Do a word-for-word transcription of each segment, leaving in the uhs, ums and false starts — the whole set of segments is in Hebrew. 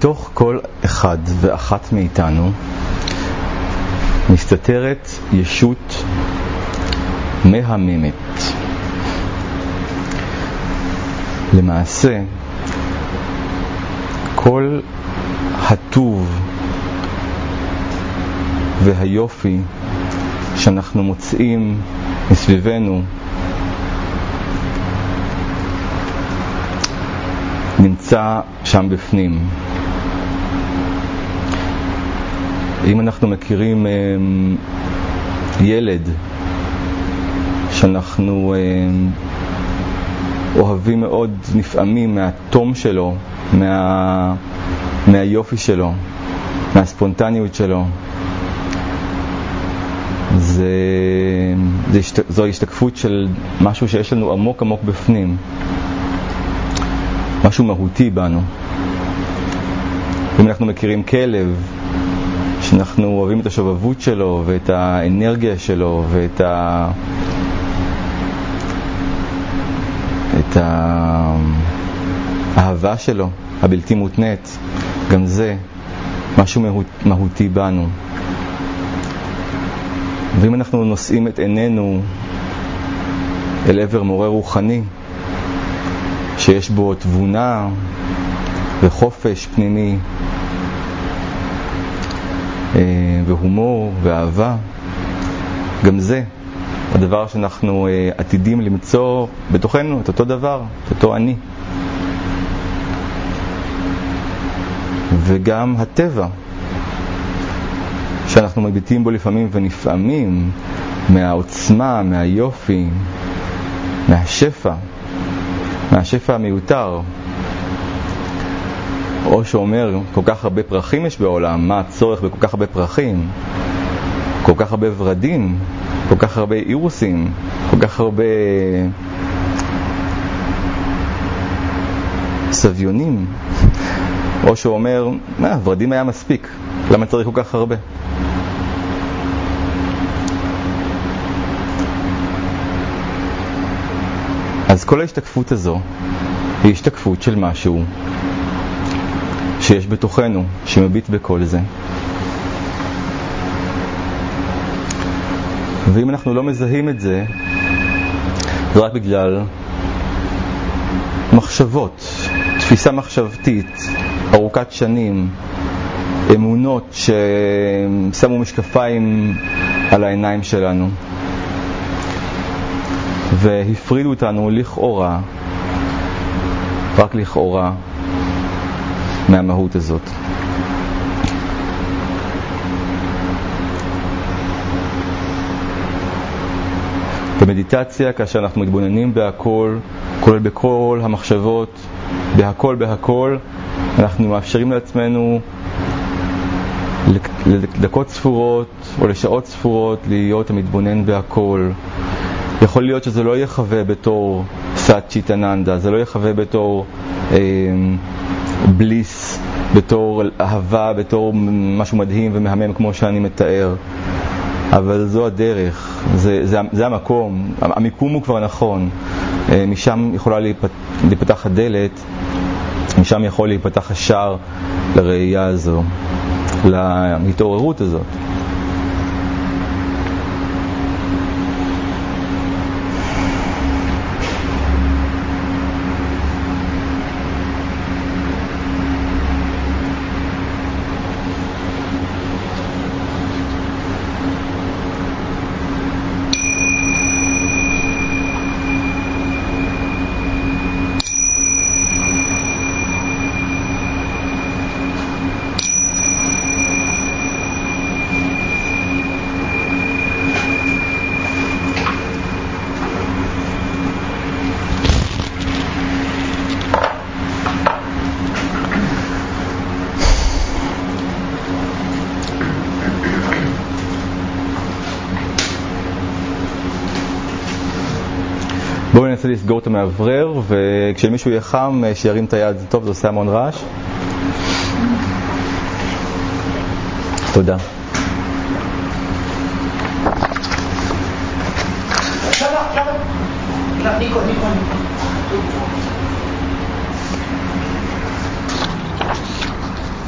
בתוך כל אחד ואחת מאיתנו מסתתרת ישות מהממת. למעשה, כל הטוב והיופי שאנחנו מוצאים מסביבנו נמצא שם בפנים. אם אנחנו מכירים ילד שאנחנו אוהבים מאוד, נפעמים מהתום שלו, מה, מהיופי שלו, מהספונטניות שלו, זה, זה, זו השתקפות של משהו שיש לנו עמוק עמוק בפנים, משהו מהותי בנו. אם אנחנו מכירים כלב שאנחנו אוהבים את השובבות שלו ואת האנרגיה שלו ואת ה... את האהבה שלו הבלתי מותנית, גם זה משהו מהות, מהותי בנו. ואם אנחנו נושאים את עינינו אל עבר מורה רוחני שיש בו תבונה וחופש פנימי והומור ואהבה, גם זה הדבר שאנחנו עתידים למצוא בתוכנו, את אותו דבר, את אותו אני. וגם הטבע שאנחנו מביטים בו לפעמים ונפעמים מהעוצמה, מהיופי, מהשפע, מהשפע המיותר. או שאומר, כל כך הרבה פרחים יש בעולם, מה הצורך בכל כך הרבה פרחים? כל כך הרבה ורדים, כל כך הרבה אירוסים, כל כך הרבה סביונים. או שהוא אומר, מה, ורדים היה מספיק, למה צריך כל כך הרבה? אז כל ההשתקפות הזו היא השתקפות של משהו שיש בתוכנו, שמביט בכל זה. ואם אנחנו לא מזהים את זה, זה רק בגלל מחשבות, תפיסה מחשבתית, ארוכת שנים, אמונות ששמו משקפיים על העיניים שלנו והפרידו אותנו לכאורה, רק לכאורה, מהמהות הזאת. במדיטציה, כאשר אנחנו מתבוננים בהכל, כולל בכל המחשבות, בהכל בהכל, אנחנו מאפשרים לעצמנו לדקות ספורות או לשעות ספורות להיות המתבונן בהכל. יכול להיות שזה לא יחווה בתור סאט צ'יטננדה, זה לא יחווה בתור אה, בליס, בתור אהבה, בתור משהו מדהים ומהמם כמו שאני מתאר. אבל זו הדרך, זה, זה, זה המקום, המיקום הוא כבר נכון. משם יכולה להיפתח הדלת, משם יכול להיפתח השער לראייה הזו, להתעוררות הזאת. בואו ננסה לסגור את המעברר, וכשמישהו יהיה חם שירים את היד, טוב, זה עושה המון רעש. תודה. ניקו, ניקו, ניקו.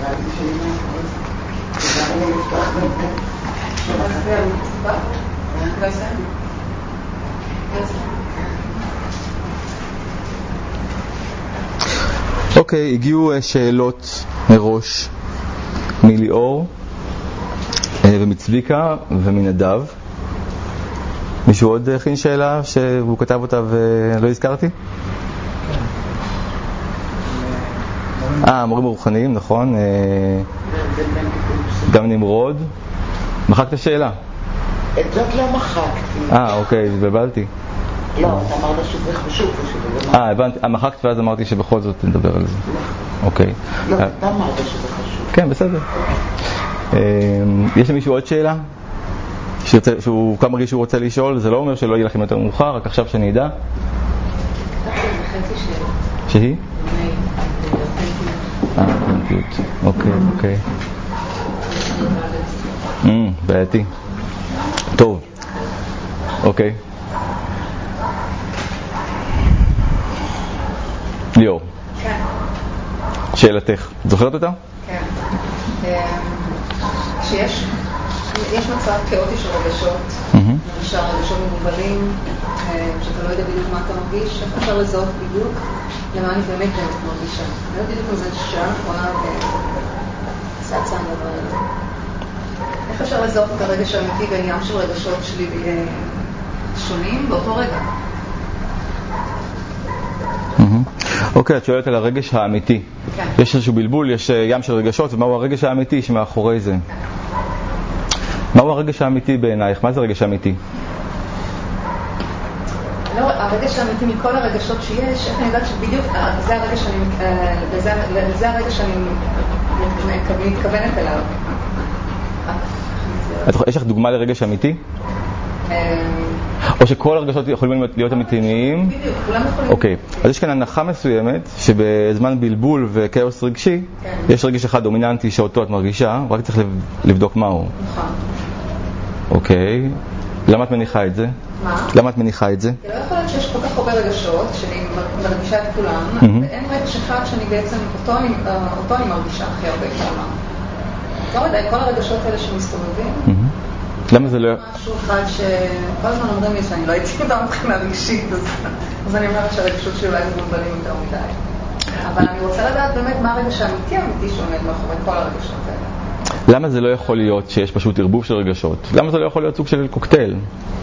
אוקיי, הגיעו שאלות מראש מליאור ומצביקה ומנדב. מישהו עוד הכין שאלה שהוא כתב אותה ולא הזכרתי? אה, מורים רוחניים, נכון. גם נמרוד. מחקת שאלה? את זאת לא מחקתי. אה, אוקיי, התבלבלתי. לא, אתה אמרת שזה חשוב. אה, הבנתי. מחקת ואז אמרתי שבכל זאת נדבר על זה. אוקיי. לא, אתה אמרת שזה חשוב. כן, בסדר. יש למישהו עוד שאלה? שהוא כבר מרגיש שהוא רוצה לשאול? זה לא אומר שלא יהיה לכם יותר מאוחר, רק עכשיו שאני אדע. שהיא? אה, פנטיות. אוקיי, אוקיי. בעייתי. טוב. אוקיי. ליאור. כן. שאלתך. זוכרת אותה? כן. שיש יש מצב כאוטי של רגשות, למשל רגשות מבולבלים, שאתה לא יודע בדיוק מה אתה מרגיש, איך אפשר לזהות בדיוק למה אני באמת באמת מרגישה. אני לא בדיוק על זה שעה אחרונה וצעצה מדבר על זה. איך אפשר לזהות את הרגש האמיתי בין ים של רגשות שלי שונים באותו רגע? אוקיי, את שואלת על הרגש האמיתי. כן. יש איזשהו בלבול, יש ים של רגשות, ומהו הרגש האמיתי שמאחורי זה? מהו הרגש האמיתי בעינייך? מה זה רגש האמיתי? לא, הרגש האמיתי מכל הרגשות שיש, איך אני יודעת שבדיוק זה הרגש שאני, זה הרגש שאני מתכוונת אליו. יש לך דוגמה לרגש אמיתי? או שכל הרגשות יכולים להיות אמיתיים? בדיוק, כולם יכולים. אוקיי, אז יש כאן הנחה מסוימת שבזמן בלבול וכאוס רגשי יש רגש אחד דומיננטי שאותו את מרגישה, רק צריך לבדוק מהו. נכון. אוקיי, למה את מניחה את זה? מה? למה את מניחה את זה? כי לא יכול להיות שיש כל כך הרבה רגשות שאני מרגישה את כולם, ואין רגש אחד שאני בעצם, אותו אני מרגישה הכי הרבה כמה. לא יודע, כל הרגשות האלה שמסתובבים, למה זה לא... משהו אחד שכל הזמן אומרים לי שאני לא הייתי אותם מבחינה רגשית, אז אני אומרת שהרגשות שלי אולי מבולבלים יותר מדי. אבל אני רוצה לדעת באמת מה הרגש האמיתי האמיתי שעומד מאחורי כל הרגשות האלה. למה זה לא יכול להיות שיש פשוט ערבוב של רגשות? למה זה לא יכול להיות סוג של קוקטייל?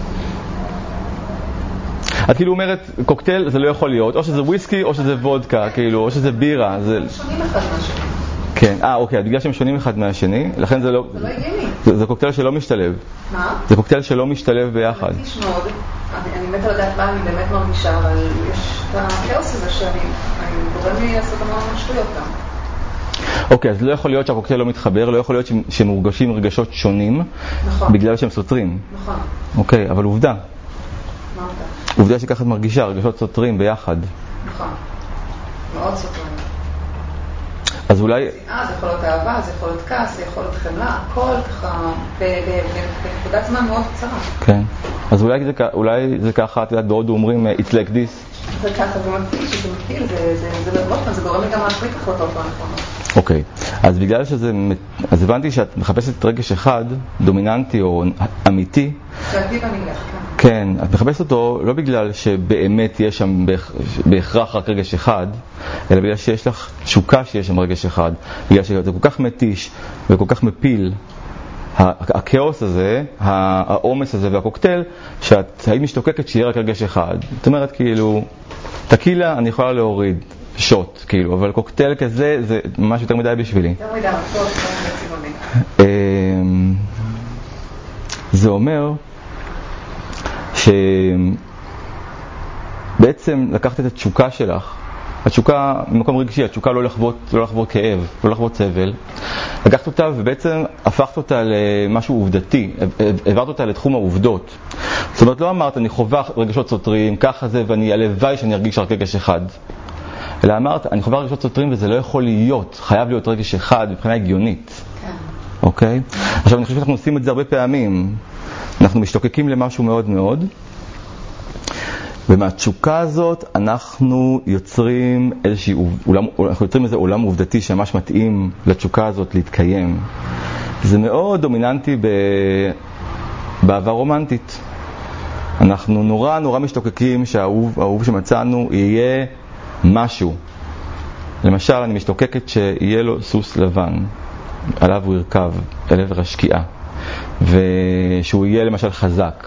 את כאילו אומרת, קוקטייל זה לא יכול להיות, או שזה וויסקי או שזה וודקה, כאילו, או שזה בירה. זה שונים אחד מהשני. כן, אה, אוקיי, בגלל שהם שונים אחד מהשני, לכן זה לא... זה לא הגיוני. זה, זה קוקטייל שלא משתלב. מה? זה קוקטייל שלא משתלב ביחד. אני מתיש מאוד, אני באמת לא יודעת מה אני באמת מרגישה, אבל יש את הכאוס הזה שאני גורם לי לעשות המון שטויות גם. אוקיי, אז לא יכול להיות שהקוקטייל לא מתחבר, לא יכול להיות שהם מורגשים רגשות שונים, נכון. בגלל שהם סותרים. נכון. אוקיי, אבל עובדה. מה עובדה? עובדה שככה את מרגישה, רגשות סותרים ביחד. נכון. מאוד סותרים. אז אולי... אה, זה יכול להיות אהבה, זה יכול להיות כעס, זה יכול להיות חמלה, הכל ככה, בנקודת זמן מאוד קצרה. כן. אז אולי זה, אולי זה ככה, את יודעת, בהודו אומרים, it's like this. זה ככה, זה מפיל, שזה מפיל, זה לא פעם, זה גורם לי גם להחליט החלטות לא נכונות. אוקיי, אז בגלל שזה, אז הבנתי שאת מחפשת רגש אחד, דומיננטי או אמיתי. שעתיב אני לך, כן. כן, את מחפשת אותו לא בגלל שבאמת יש שם בהכרח רק רגש אחד, אלא בגלל שיש לך תשוקה שיש שם רגש אחד, בגלל שזה כל כך מתיש וכל כך מפיל, הכאוס הזה, העומס הזה והקוקטייל, שאת היית משתוקקת שיהיה רק רגש אחד. זאת אומרת, כאילו, טקילה אני יכולה להוריד שוט, כאילו, אבל קוקטייל כזה זה ממש יותר מדי בשבילי. יותר מדי, טוב, טוב, צבעוני. זה אומר שבעצם לקחת את התשוקה שלך, התשוקה במקום רגשי, התשוקה לא לחוות, לא לחוות כאב, לא לחוות סבל, לקחת אותה ובעצם הפכת אותה למשהו עובדתי, העברת אותה לתחום העובדות. זאת אומרת, לא אמרת אני חווה רגשות סותרים, ככה זה, ואני הלוואי שאני ארגיש רק רגש אחד. אלא אמרת, אני חווה רגשות סותרים וזה לא יכול להיות, חייב להיות רגש אחד מבחינה הגיונית. כן. אוקיי? עכשיו אני חושב שאנחנו עושים את זה הרבה פעמים. אנחנו משתוקקים למשהו מאוד מאוד, ומהתשוקה הזאת אנחנו יוצרים איזשהו עולם, אנחנו יוצרים איזה עולם עובדתי שממש מתאים לתשוקה הזאת להתקיים. זה מאוד דומיננטי ב... באהבה רומנטית. אנחנו נורא נורא משתוקקים שהאהוב, האהוב שמצאנו יהיה משהו. למשל, אני משתוקקת שיהיה לו סוס לבן, עליו הוא ירכב, אל עבר השקיעה, ושהוא יהיה למשל חזק.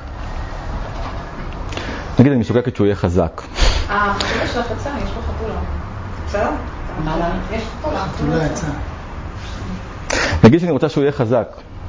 נגיד, אני משתוקקת שהוא יהיה חזק. אה, החתולה של החצה, יש פה חתולה. בסדר? מה לה? יש חתולה. חתולה יצא. נגיד שאני רוצה שהוא יהיה חזק.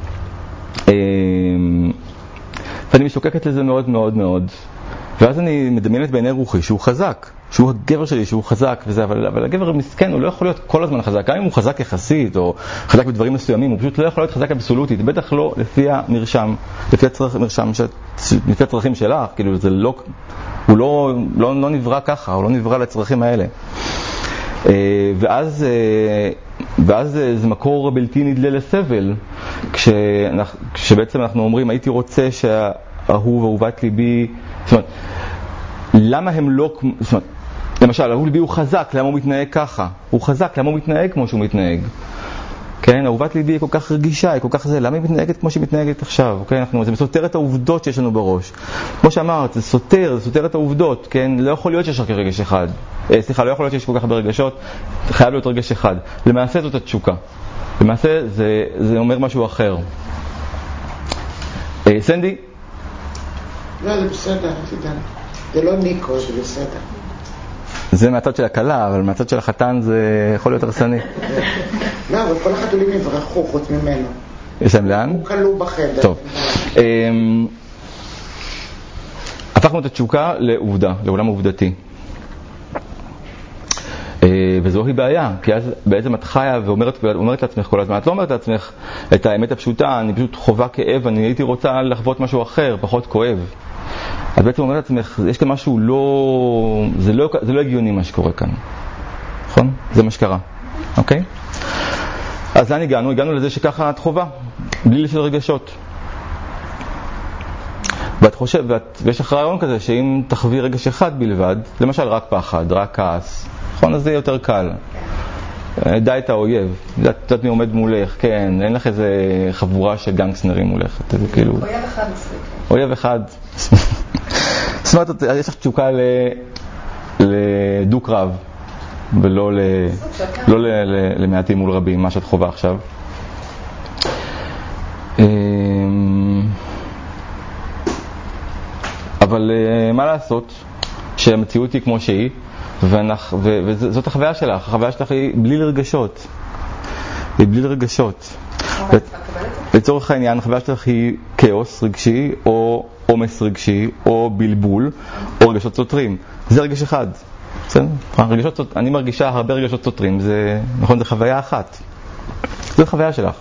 ואני משתוקקת לזה מאוד מאוד מאוד. ואז אני מדמיינת בעיני רוחי שהוא חזק, שהוא הגבר שלי, שהוא חזק וזה, אבל, אבל הגבר מסכן, הוא לא יכול להיות כל הזמן חזק, גם אם הוא חזק יחסית או חזק בדברים מסוימים, הוא פשוט לא יכול להיות חזק אבסולוטית, בטח לא לפי המרשם, לפי הצרכ, מרשם, ש, לפי הצרכים שלך, כאילו זה לא, הוא לא, לא, לא נברא ככה, הוא לא נברא לצרכים האלה. ואז, ואז זה מקור בלתי נדלה לסבל, כשאנחנו, כשבעצם אנחנו אומרים, הייתי רוצה שהאהוב, אהובת ליבי, זאת אומרת, למה הם לא, זאת אומרת, למשל, אהוב ליבי הוא חזק, למה הוא מתנהג ככה? הוא חזק, למה הוא מתנהג כמו שהוא מתנהג? כן, אהובת ליבי היא כל כך רגישה, היא כל כך זה, למה היא מתנהגת כמו שהיא מתנהגת עכשיו? כן, אנחנו, זה סותר את העובדות שיש לנו בראש. כמו שאמרת, זה סותר, זה סותר את העובדות, כן? לא יכול להיות שיש רק רגש אחד. אה, סליחה, לא יכול להיות שיש כל כך הרבה רגשות, חייב להיות רגש אחד. למעשה זאת התשוקה. למעשה זה, זה אומר משהו אחר. אה, סנדי? לא, זה בסדר, תדע. זה לא ניקו, זה בסדר. זה מהצד של הקלה, אבל מהצד של החתן זה יכול להיות הרסני. לא, אבל כל החתולים יברחו חוץ ממנו. יש להם לאן? הוא כלוא בחדר. טוב. הפכנו את התשוקה לעובדה, לעולם עובדתי. וזוהי בעיה, כי אז בעצם את חיה ואומרת אומרת לעצמך כל הזמן, את לא אומרת לעצמך את האמת הפשוטה, אני פשוט חובה כאב, אני הייתי רוצה לחוות משהו אחר, פחות כואב. את בעצם אומרת לעצמך, יש כאן משהו לא, זה לא, זה לא הגיוני מה שקורה כאן. נכון? זה מה שקרה. אוקיי? אז לאן הגענו? הגענו לזה שככה את חובה, בלי של רגשות. ואת חושב, ואת, ויש לך רעיון כזה שאם תחווי רגש אחד בלבד, למשל רק פחד, רק כעס, נכון? אז זה יהיה יותר קל. דע את האויב, דעת מי עומד מולך, כן, אין לך איזה חבורה של גנגסנרים מולך, זה כאילו... אויב אחד מספיק. אויב אחד. זאת אומרת, יש לך תשוקה לדו קרב, ולא למעטים מול רבים, מה שאת חובה עכשיו. אבל מה לעשות שהמציאות היא כמו שהיא, וזאת החוויה שלך, החוויה שלך היא בלי רגשות. היא בלי רגשות. לצורך העניין, החוויה שלך היא כאוס רגשי, או עומס רגשי, או בלבול, או רגשות סותרים. זה רגש אחד. רגשות, אני מרגישה הרבה רגשות סותרים, זה, נכון, זה חוויה אחת. זו חוויה שלך.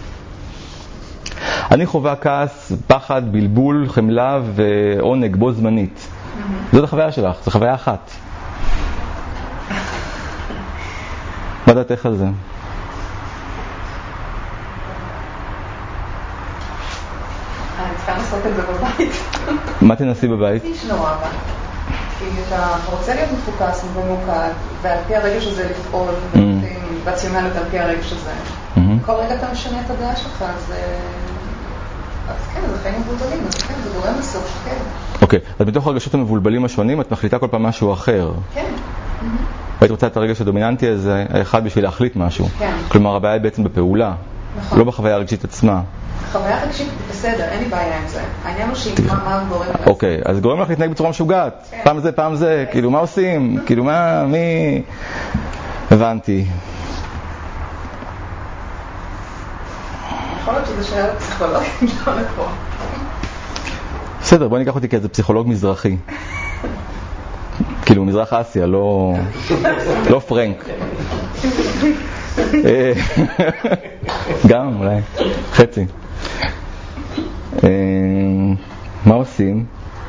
אני חווה כעס, פחד, בלבול, חמלה ועונג בו זמנית. זאת החוויה שלך, זו חוויה אחת. מה דעתך על זה? אני צריכה לעשות את זה בבית. מה תנסי בבית? איש נורא רע. כי אתה רוצה להיות מפוקס וממוקד, ועל פי הרגש הזה לפעול, רציונלית על פי הרגש הזה. כל רגע אתה משנה את הדעה שלך, אז כן, זה חיים מבולבלים, אז כן, זה גורם בסוף, כן. אוקיי, אז בתוך הרגשות המבולבלים השונים, את מחליטה כל פעם משהו אחר. כן. והיית רוצה את הרגש הדומיננטי הזה, האחד בשביל להחליט משהו. כן. כלומר, הבעיה היא בעצם בפעולה, נכון. לא בחוויה הרגשית עצמה. חוויה רגשית בסדר, אין לי בעיה עם זה. העניין הוא שהיא מה גורם אליו. אוקיי, אז גורם לך להתנהג בצורה משוגעת. כן. פעם זה, פעם זה, כאילו, מה עושים? כאילו, מה, מי... הבנתי. יכול להיות שזה שאלה פסיכולוגית, לא לפה. בסדר, בואי ניקח אותי כאיזה פסיכולוג מזרחי. כאילו, מזרח אסיה, לא... לא פרנק. גם, אולי. חצי. מה עושים?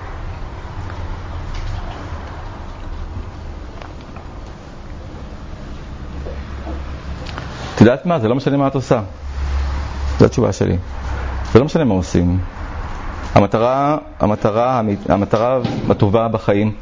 את יודעת מה? זה לא משנה מה את עושה. זו התשובה שלי. זה לא משנה מה עושים. המטרה, המטרה, המטרה הטובה בחיים,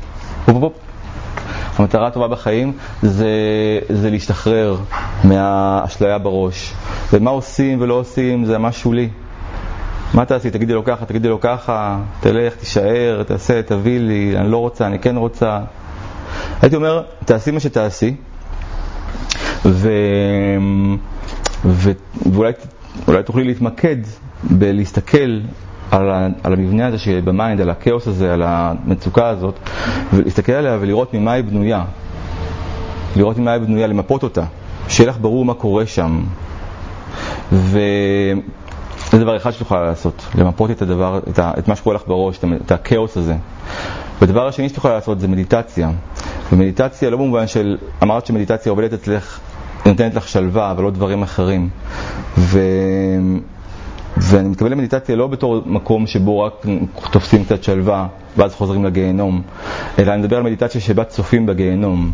המטרה הטובה בחיים זה, זה להשתחרר מהאשליה בראש. ומה עושים ולא עושים זה ממש שולי. מה תעשי? תגידי לו ככה, תגידי לו ככה, תלך, תישאר, תעשה, תביא לי, אני לא רוצה, אני כן רוצה. הייתי אומר, תעשי מה שתעשי, ו... ו... ואולי אולי תוכלי להתמקד בלהסתכל על, ה... על המבנה הזה שבמיינד, על הכאוס הזה, על המצוקה הזאת, ולהסתכל עליה ולראות ממה היא בנויה. לראות ממה היא בנויה, למפות אותה. שיהיה לך ברור מה קורה שם. ו... זה דבר אחד שתוכל לעשות, למפות את הדבר, את, ה, את מה שקורה לך בראש, את, את הכאוס הזה. ודבר השני שתוכל לעשות זה מדיטציה. ומדיטציה לא במובן של, אמרת שמדיטציה עובדת אצלך, נותנת לך שלווה, אבל לא דברים אחרים. ו, ואני מתכוון למדיטציה לא בתור מקום שבו רק תופסים קצת שלווה, ואז חוזרים לגיהנום, אלא אני מדבר על מדיטציה שבה צופים בגיהנום.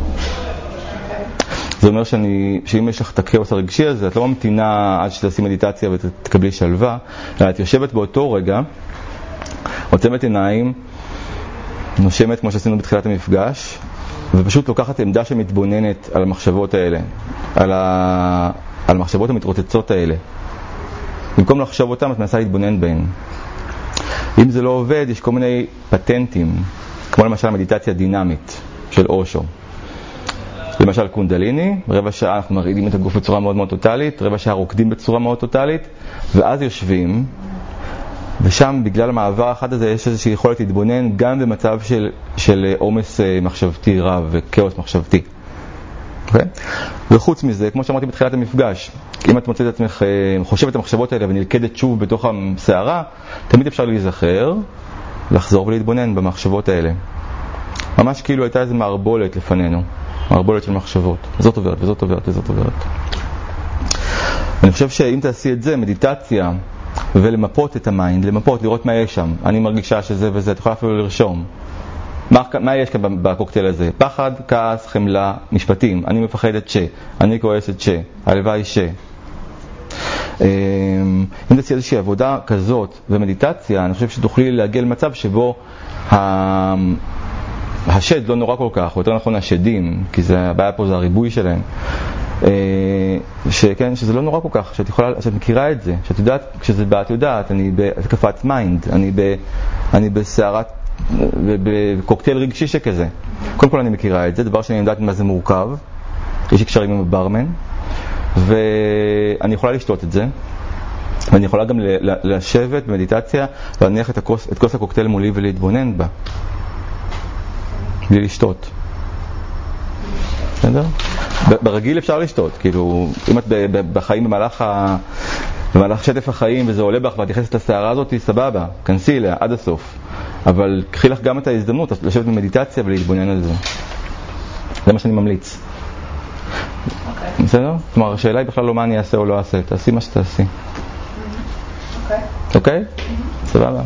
זה אומר שאני, שאם יש לך את הכאוס הרגשי הזה, את לא ממתינה עד שתעשי מדיטציה ותקבלי שלווה, אלא את יושבת באותו רגע, עוצמת עיניים, נושמת כמו שעשינו בתחילת המפגש, ופשוט לוקחת עמדה שמתבוננת על המחשבות האלה, על, ה... על המחשבות המתרוצצות האלה. במקום לחשוב אותם, את מנסה להתבונן בהן. אם זה לא עובד, יש כל מיני פטנטים, כמו למשל מדיטציה דינמית של אושו. למשל קונדליני, רבע שעה אנחנו מרעידים את הגוף בצורה מאוד מאוד טוטלית, רבע שעה רוקדים בצורה מאוד טוטלית, ואז יושבים, ושם בגלל המעבר האחד הזה יש איזושהי יכולת להתבונן גם במצב של, של עומס מחשבתי רב וכאוס מחשבתי. Okay? וחוץ מזה, כמו שאמרתי בתחילת המפגש, אם את מוצאת את עצמך חושבת את המחשבות האלה ונלכדת שוב בתוך הסערה, תמיד אפשר להיזכר, לחזור ולהתבונן במחשבות האלה. ממש כאילו הייתה איזו מערבולת לפנינו. מערבולת של מחשבות. זאת עוברת וזאת עוברת וזאת עוברת. אני חושב שאם תעשי את זה, מדיטציה, ולמפות את המיינד, למפות, לראות מה יש שם. אני מרגישה שזה וזה, את יכולה אפילו לרשום. מה, מה יש כאן בקוקטייל הזה? פחד, כעס, חמלה, משפטים. אני מפחדת ש, אני כועסת ש, הלוואי ש. אם תעשי איזושהי עבודה כזאת ומדיטציה, אני חושב שתוכלי להגיע למצב שבו ה... השד לא נורא כל כך, או יותר נכון השדים, כי זה, הבעיה פה זה הריבוי שלהם, שכן, שזה לא נורא כל כך, שאת יכולה, שאת מכירה את זה, שאת יודעת, כשזה בא, את יודעת, אני בהתקפת מיינד, אני, ב, אני בסערת, בקוקטייל רגשי שכזה. קודם כל אני מכירה את זה, דבר שאני יודעת מה זה מורכב, יש לי קשרים עם הברמן, ואני יכולה לשתות את זה, ואני יכולה גם לשבת במדיטציה, להניח את הכוס, את כוס הקוקטייל מולי ולהתבונן בה. בלי לשתות. בסדר? ברגיל אפשר לשתות, כאילו, אם את בחיים במהלך ה... במהלך שטף החיים וזה עולה בך ואת נכנסת לסערה הזאת, סבבה, כנסי אליה עד הסוף. אבל קחי לך גם את ההזדמנות לשבת במדיטציה ולהתבונן על זה. זה מה שאני ממליץ. אוקיי. בסדר? כלומר, השאלה היא בכלל לא מה אני אעשה או לא אעשה, תעשי מה שתעשי. אוקיי. אוקיי? סבבה.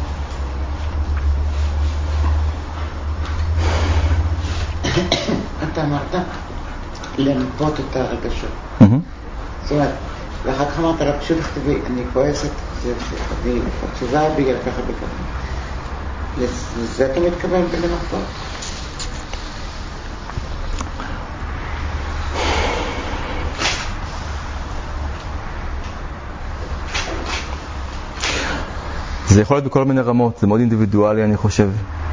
אתה אמרת למפות את הרגשות. זאת אומרת, ואחר כך אמרת לה, פשוט תכתבי, אני כועסת, אני חצובה בגלל ככה וככה. לזה אתה מתכוון בלמפות? זה יכול להיות בכל מיני רמות, זה מאוד אינדיבידואלי אני חושב.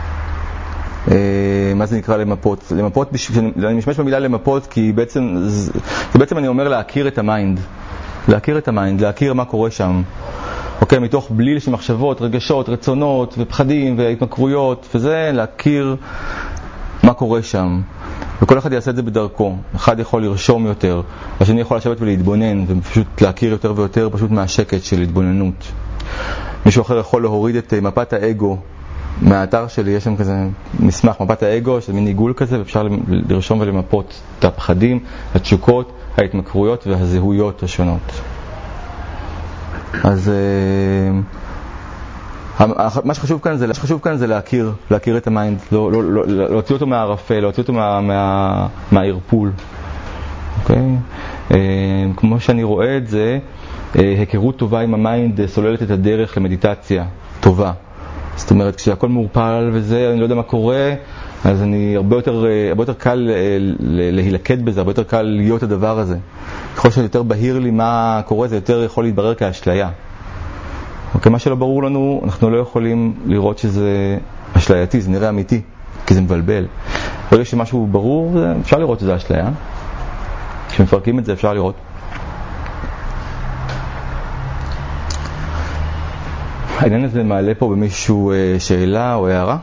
מה זה נקרא למפות? למפות, אני משתמש במילה למפות כי בעצם, כי בעצם אני אומר להכיר את המיינד. להכיר את המיינד, להכיר מה קורה שם. אוקיי, מתוך בליל של מחשבות, רגשות, רצונות ופחדים והתמכרויות, וזה להכיר מה קורה שם. וכל אחד יעשה את זה בדרכו. אחד יכול לרשום יותר, השני יכול לשבת ולהתבונן, ופשוט להכיר יותר ויותר פשוט מהשקט של התבוננות. מישהו אחר יכול להוריד את מפת האגו מהאתר שלי, יש שם כזה מסמך, מפת האגו, שזה מין עיגול כזה, ואפשר לרשום ולמפות את הפחדים, התשוקות, ההתמכרויות והזהויות השונות. אז מה שחשוב כאן זה, מה שחשוב כאן זה להכיר, להכיר את המיינד, לא, לא, לא, להוציא אותו מהערפל, להוציא אותו מה, מה, מהערפול. אוקיי? כמו שאני רואה את זה, היכרות טובה עם המיינד סוללת את הדרך למדיטציה. טובה. זאת אומרת, כשהכל מעורפל וזה, אני לא יודע מה קורה, אז אני הרבה יותר, הרבה יותר קל להילכד בזה, הרבה יותר קל להיות הדבר הזה. ככל שיותר בהיר לי מה קורה, זה יותר יכול להתברר כאשליה. אוקיי, מה שלא ברור לנו, אנחנו לא יכולים לראות שזה אשלייתי, זה נראה אמיתי, כי זה מבלבל. ברגע שמשהו ברור, אפשר לראות שזה אשליה. כשמפרקים את זה אפשר לראות. העניין הזה מעלה פה במישהו שאלה או הערה?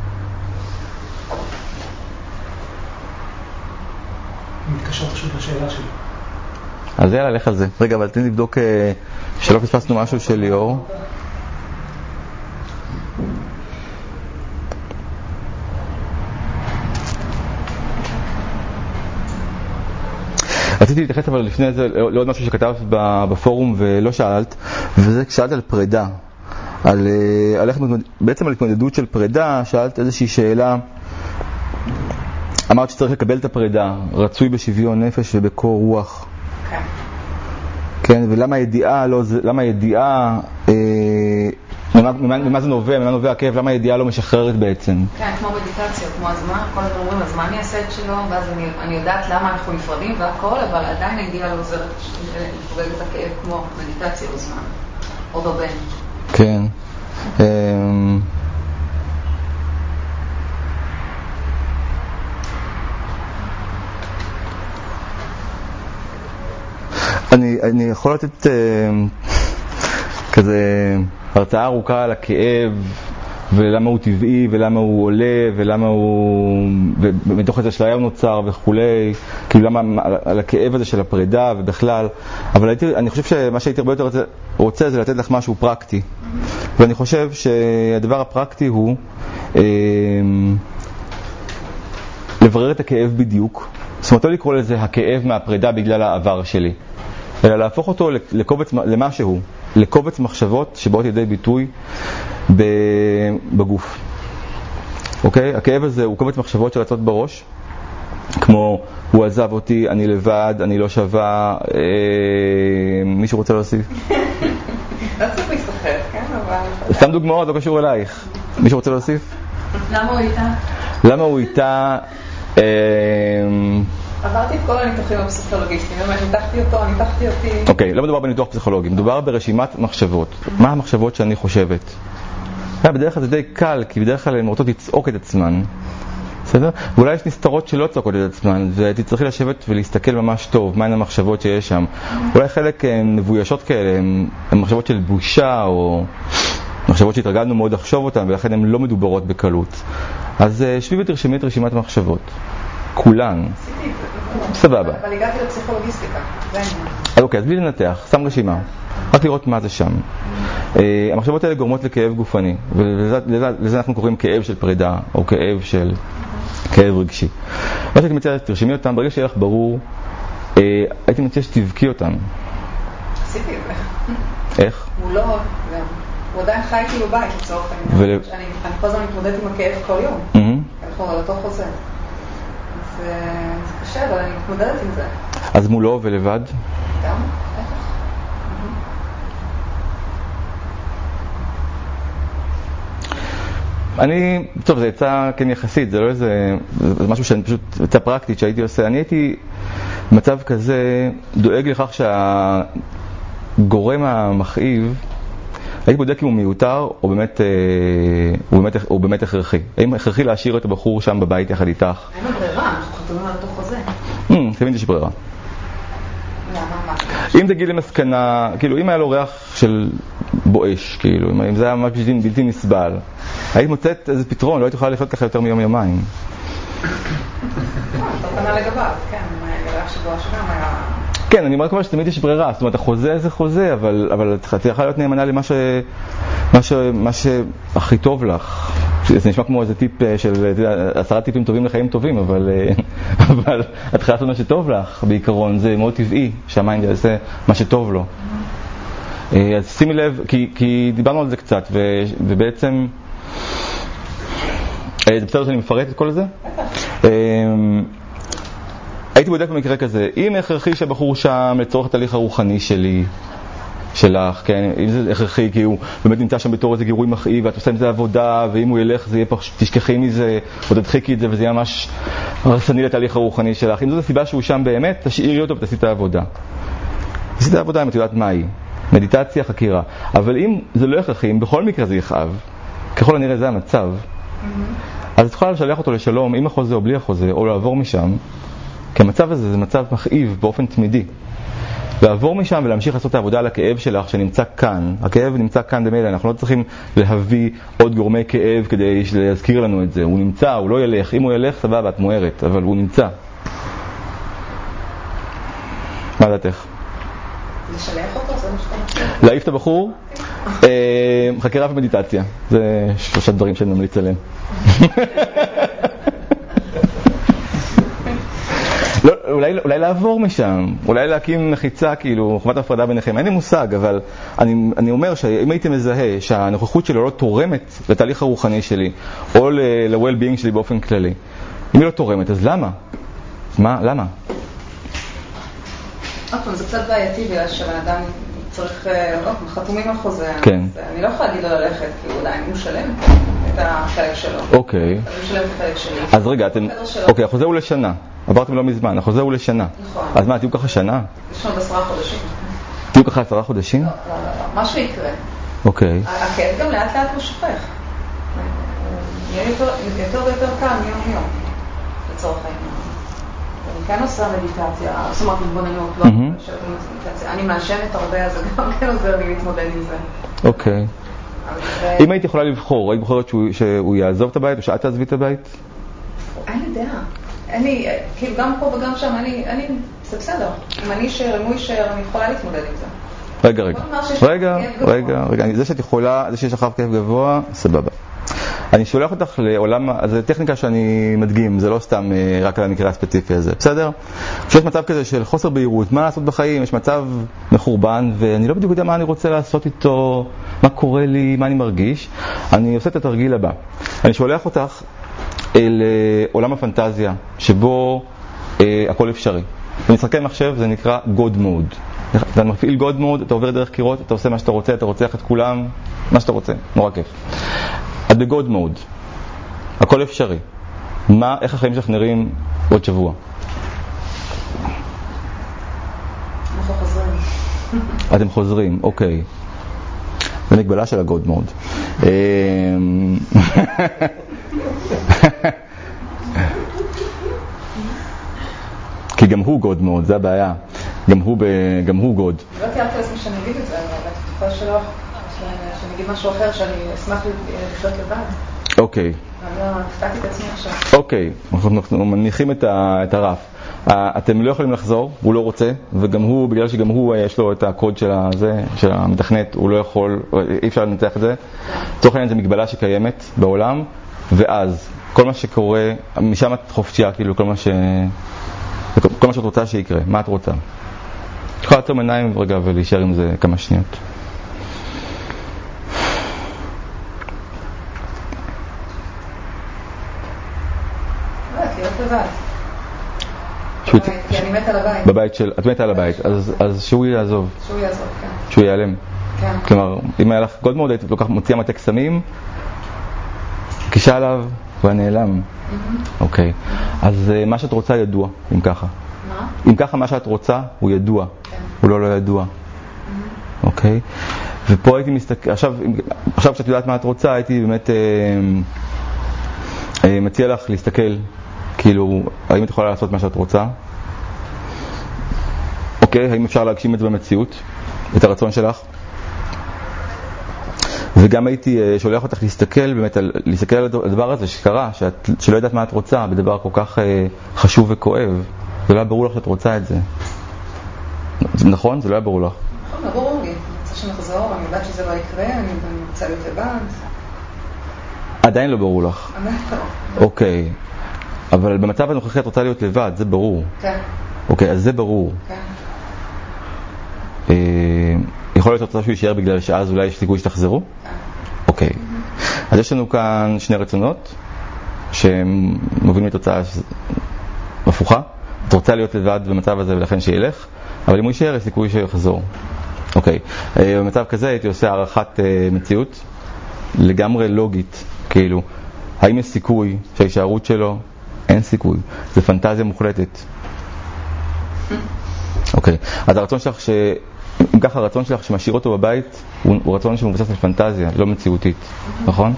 מתקשר פשוט לשאלה שלי. אז יאללה, לך על זה. רגע, אבל תן לבדוק שלא פספסנו משהו של ליאור. רציתי להתייחס אבל לפני זה לעוד משהו שכתבת בפורום ולא שאלת, וזה כשאלת על פרידה. על, על איך, בעצם על התמודדות של פרידה, שאלת איזושהי שאלה, אמרת שצריך לקבל את הפרידה, רצוי בשוויון נפש ובקור רוח. כן. כן, ולמה הידיעה לא, למה הידיעה, אה, ממה, ממה, ממה זה נובע, ממה נובע הכאב, למה הידיעה לא משחררת בעצם? כן, כמו מדיטציה, כמו הזמן, כל הזמן אומרים, הזמן יעשה את שלו, ואז אני, אני יודעת למה אנחנו נפרדים והכל, אבל עדיין הידיעה לא עוזרת לפרק את הכאב כמו מדיטציה או זמן, או בבן. כן. אני, אני יכול לתת כזה הרצאה ארוכה על הכאב ולמה הוא טבעי ולמה הוא עולה ולמה הוא ומתוך איזה אשליה הוא נוצר וכולי, כאילו למה על הכאב הזה של הפרידה ובכלל, אבל הייתי, אני חושב שמה שהייתי הרבה יותר רוצה, רוצה זה לתת לך משהו פרקטי, ואני חושב שהדבר הפרקטי הוא אה, לברר את הכאב בדיוק. זאת אומרת, לא לקרוא לזה הכאב מהפרידה בגלל העבר שלי, אלא להפוך אותו לקובץ, למשהו, לקובץ מחשבות שבאות לידי ביטוי בגוף. אוקיי? הכאב הזה הוא קובץ מחשבות שרצות בראש, כמו הוא עזב אותי, אני לבד, אני לא שווה, אה, מישהו רוצה להוסיף? לא צריך להסתחרר, כן? אבל... סתם דוגמאות, לא קשור אלייך. מישהו רוצה להוסיף? למה הוא איתה? למה הוא איתה? אה, עברתי את כל הניתוחים הפסיכולוגיסטיים, ניתחתי אותו, ניתחתי אותי. אוקיי, לא מדובר בניתוח פסיכולוגי, מדובר ברשימת מחשבות. מה המחשבות שאני חושבת? בדרך כלל זה די קל, כי בדרך כלל הן רוצות לצעוק את עצמן. בסדר? ואולי יש נסתרות שלא צעקות את עצמן, ותצטרכי לשבת ולהסתכל ממש טוב, מהן המחשבות שיש שם. אולי חלק הן מבוישות כאלה, הן מחשבות של בושה, או מחשבות שהתרגלנו מאוד לחשוב אותן, ולכן הן לא מדוברות בקלות. אז שבי ותרשמי את רשימת המחשבות. כולן. סבבה. אבל הגעתי לפסיכולוגיסטיקה. אז אוקיי, אז בלי לנתח, שם רשימה. רק לראות מה זה שם. המחשבות האלה גורמות לכאב גופני, ולזה אנחנו קוראים כאב של פרידה, או כאב של כאב רגשי. מה שהייתי מציע, תרשמי אותם, ברגע שיהיה לך ברור, הייתי מציע שתבכי אותם. עשיתי את זה. איך? הוא לא, הוא עדיין חי איתי בבית, לצורך העניין. אני כל הזמן מתמודדת עם הכאב כל יום. אנחנו על אותו חוזה. זה קשה, אבל אני מתמודדת עם זה. אז מולו ולבד? גם, אני, טוב, זה יצא כן יחסית, זה לא איזה, זה משהו שאני פשוט, יצא פרקטית שהייתי עושה. אני הייתי במצב כזה, דואג לכך שהגורם המכאיב, הייתי בודק אם הוא מיותר, או באמת, הוא באמת, הוא באמת הכרחי. האם הכרחי להשאיר את הבחור שם בבית יחד איתך? אין לו ברירה, אנחנו חתומים על אותו חוזה. אמ, חייבים שיש ברירה. אם תגיד למסקנה, כאילו, אם היה לו ריח של בואש, כאילו, אם זה היה ממש בלתי נסבל, היית מוצאת איזה פתרון, לא היית יכולה לחיות ככה יותר מיום יומיים. אתה פנה לגביו, כן, ריח של בואש גם היה... כן, אני אומר כבר שתמיד יש ברירה, זאת אומרת, החוזה זה חוזה, אבל, אבל את יכולה להיות נאמנה למה ש, מה ש, מה שהכי טוב לך. זה נשמע כמו איזה טיפ של, עשרה טיפים טובים לחיים טובים, אבל, אבל את יכולה לעשות מה שטוב לך, בעיקרון, זה מאוד טבעי שהמיינד יעשה מה שטוב לו. אז שימי לב, כי, כי דיברנו על זה קצת, ו, ובעצם, זה בסדר שאני מפרט את כל זה? הייתי בודק במקרה כזה, אם הכרחי שהבחור שם לצורך התהליך הרוחני שלי, שלך, כן, אם זה הכרחי, כי הוא באמת נמצא שם בתור איזה גירוי מכאיב, ואת עושה עם זה עבודה, ואם הוא ילך, זה יהיה פשוט, תשכחי מזה, או תדחיקי את זה, וזה יהיה ממש הרסני לתהליך הרוחני שלך. אם זו הסיבה שהוא שם באמת, תשאירי אותו ותעשי את העבודה. תעשי את העבודה אם את יודעת מה היא. מדיטציה, חקירה. אבל אם זה לא הכרחי, אם בכל מקרה זה יכאב, ככל הנראה זה המצב, אז את יכולה לשלח אותו לשלום עם החוזה או בלי החוזה, או לעבור משם, כי המצב הזה זה מצב מכאיב באופן תמידי. לעבור משם ולהמשיך לעשות את העבודה על הכאב שלך שנמצא כאן. הכאב נמצא כאן במילא, אנחנו לא צריכים להביא עוד גורמי כאב כדי להזכיר לנו את זה. הוא נמצא, הוא לא ילך. אם הוא ילך, סבבה, את מוארת, אבל הוא נמצא. מה דעתך? לשלח אותו, זה מה שאתה מצא? להעיף את הבחור, חקירה ומדיטציה. זה שלושה דברים שאני ממליץ עליהם. לא, אולי, אולי לעבור משם, אולי להקים מחיצה, כאילו, חובת הפרדה ביניכם. אין לי מושג, אבל אני, אני אומר שאם הייתי מזהה שהנוכחות שלו לא תורמת לתהליך הרוחני שלי, או ל-well-being שלי באופן כללי, אם היא לא תורמת, אז למה? מה? למה? עוד פעם, זה קצת בעייתי בגלל שהאדם צריך, חתומים על חוזה. כן. אני לא יכולה להגיד לו ללכת, כי הוא עדיין משלם את החלק שלו. אוקיי. הוא משלם את החלק שלי. אז רגע, אתם... אוקיי, החוזה הוא לשנה. עברתם לא מזמן, החוזה הוא לשנה. נכון. אז מה, תהיו ככה שנה? יש לנו עשרה חודשים. תהיו ככה עשרה חודשים? לא, לא, לא. משהו יקרה. אוקיי. הכאב גם לאט לאט משפך. יהיה יותר ויותר קל מיום יום, לצורך העניין. אני כן עושה מדיטציה, זאת אומרת, מתבוננות, לא של מדיטציה. אני מאשמת הרבה, אז זה גם כן עוזר לי להתמודד עם זה. אוקיי. אם היית יכולה לבחור, היית בוחרת שהוא יעזוב את הבית או שאת תעזבי את הבית? אין לי דעה. אין לי, כאילו גם פה וגם שם, אני, אני, זה בסדר. אם אני אשאר, אם הוא אשאר, אני יכולה להתמודד עם זה. רגע, רגע. רגע, רגע, רגע. זה שאת יכולה, זה שיש אחריו כאב גבוה, סבבה. אני שולח אותך לעולם, אז זו טכניקה שאני מדגים, זה לא סתם רק על המקרה הספציפי הזה, בסדר? כשיש מצב כזה של חוסר בהירות, מה לעשות בחיים, יש מצב מחורבן, ואני לא בדיוק יודע מה אני רוצה לעשות איתו, מה קורה לי, מה אני מרגיש, אני עושה את התרגיל הבא. אני שולח אותך אל עולם הפנטזיה, שבו אה, הכל אפשרי. במשחקי מחשב זה נקרא God Mode. אתה מפעיל God Mode, אתה עובר דרך קירות, אתה עושה מה שאתה רוצה, אתה רוצח את כולם, מה שאתה רוצה, נורא כיף. את ב-God Mode, הכל אפשרי. מה, איך החיים שלך נראים עוד שבוע? אנחנו חוזרים. אתם חוזרים, אוקיי. זה מגבלה של ה-God Mode. כי גם הוא God Mode, זה הבעיה. גם הוא, ב... גם הוא God. לא תיארתי לעצמי שאני אגיד את זה, אבל בתקופה שלו, שאני אגיד משהו אחר, שאני אשמח לחיות לבד. אוקיי. אני לא הפתעתי את עצמי עכשיו. אוקיי, אנחנו מניחים את, ה... את הרף. אתם לא יכולים לחזור, הוא לא רוצה, וגם הוא, בגלל שגם הוא יש לו את הקוד של, הזה, של המתכנת, הוא לא יכול, אי אפשר לנצח את זה. תוך העניין זה מגבלה שקיימת בעולם, ואז כל מה שקורה, משם את חופשייה, כאילו כל מה ש... כל מה שאת רוצה שיקרה, מה את רוצה? את יכולה לעצום עיניים רגע ולהישאר עם זה כמה שניות. לא, כי עוד לבד. כי אני מתה על הבית. בבית של... את מתה על הבית, אז שהוא יעזוב. שהוא יעזוב, כן. שהוא ייעלם. כן. כלומר, אם היה לך God Mode, היית מוציאה מתי קסמים, קישה עליו, והוא נעלם. אוקיי. אז מה שאת רוצה ידוע, אם ככה. מה? אם ככה מה שאת רוצה, הוא ידוע. הוא לא לא ידוע. אוקיי? ופה הייתי מסתכל... עכשיו, עכשיו כשאת יודעת מה את רוצה, הייתי באמת מציע לך להסתכל, כאילו, האם את יכולה לעשות מה שאת רוצה? אוקיי? האם אפשר להגשים את זה במציאות? את הרצון שלך? וגם הייתי שולח אותך להסתכל, באמת, להסתכל על הדבר הזה שקרה, שאת, שלא יודעת מה את רוצה, בדבר כל כך חשוב וכואב. זה לא היה ברור לך שאת רוצה את זה. נכון? זה לא היה ברור לך. נכון, לא ברור לי. אני רוצה שנחזור, אני יודעת שזה לא יקרה, אני רוצה להיות לבד. עדיין לא ברור לך. עדיין לא. אוקיי. אבל במצב הנוכחי את רוצה להיות לבד, זה ברור. כן. אוקיי, אז זה ברור. כן. יכול להיות רוצה שהוא יישאר בגלל שאז אולי יש סיכוי שתחזרו? אוקיי. אז יש לנו כאן שני רצונות שמובילים לתוצאה הפוכה. את רוצה להיות לבד במצב הזה ולכן שילך, אבל אם הוא יישאר יש סיכוי שיחזור. אוקיי. במצב כזה הייתי עושה הערכת מציאות לגמרי לוגית, כאילו, האם יש סיכוי שההישארות שלו? אין סיכוי. זה פנטזיה מוחלטת. אוקיי. אז הרצון שלך ש... אם ככה הרצון שלך שמשאיר אותו בבית הוא, הוא רצון שמבוסס על פנטזיה, לא מציאותית, נכון?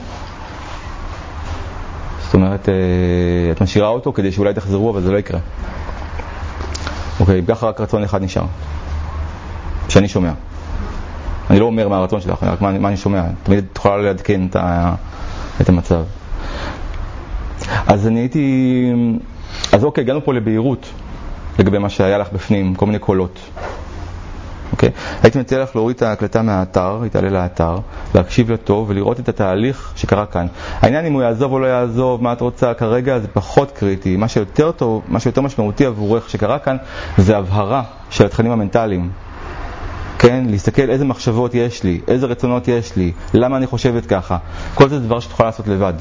זאת אומרת, את משאירה אותו כדי שאולי תחזרו, אבל זה לא יקרה. אוקיי, ככה רק רצון אחד נשאר. שאני שומע. אני לא אומר מה הרצון שלך, רק מה, מה אני שומע. תמיד את יכולה לעדכן את, ה, את המצב. אז אני הייתי... אז אוקיי, הגענו פה לבהירות לגבי מה שהיה לך בפנים, כל מיני קולות. אוקיי? הייתי מציע לך להוריד את ההקלטה מהאתר, היא תעלה לאתר, להקשיב לטוב ולראות את התהליך שקרה כאן. העניין אם הוא יעזוב או לא יעזוב, מה את רוצה כרגע, זה פחות קריטי. מה שיותר טוב, מה שיותר משמעותי עבורך שקרה כאן, זה הבהרה של התכנים המנטליים. כן? להסתכל איזה מחשבות יש לי, איזה רצונות יש לי, למה אני חושבת ככה. כל זה דבר שתוכל לעשות לבד.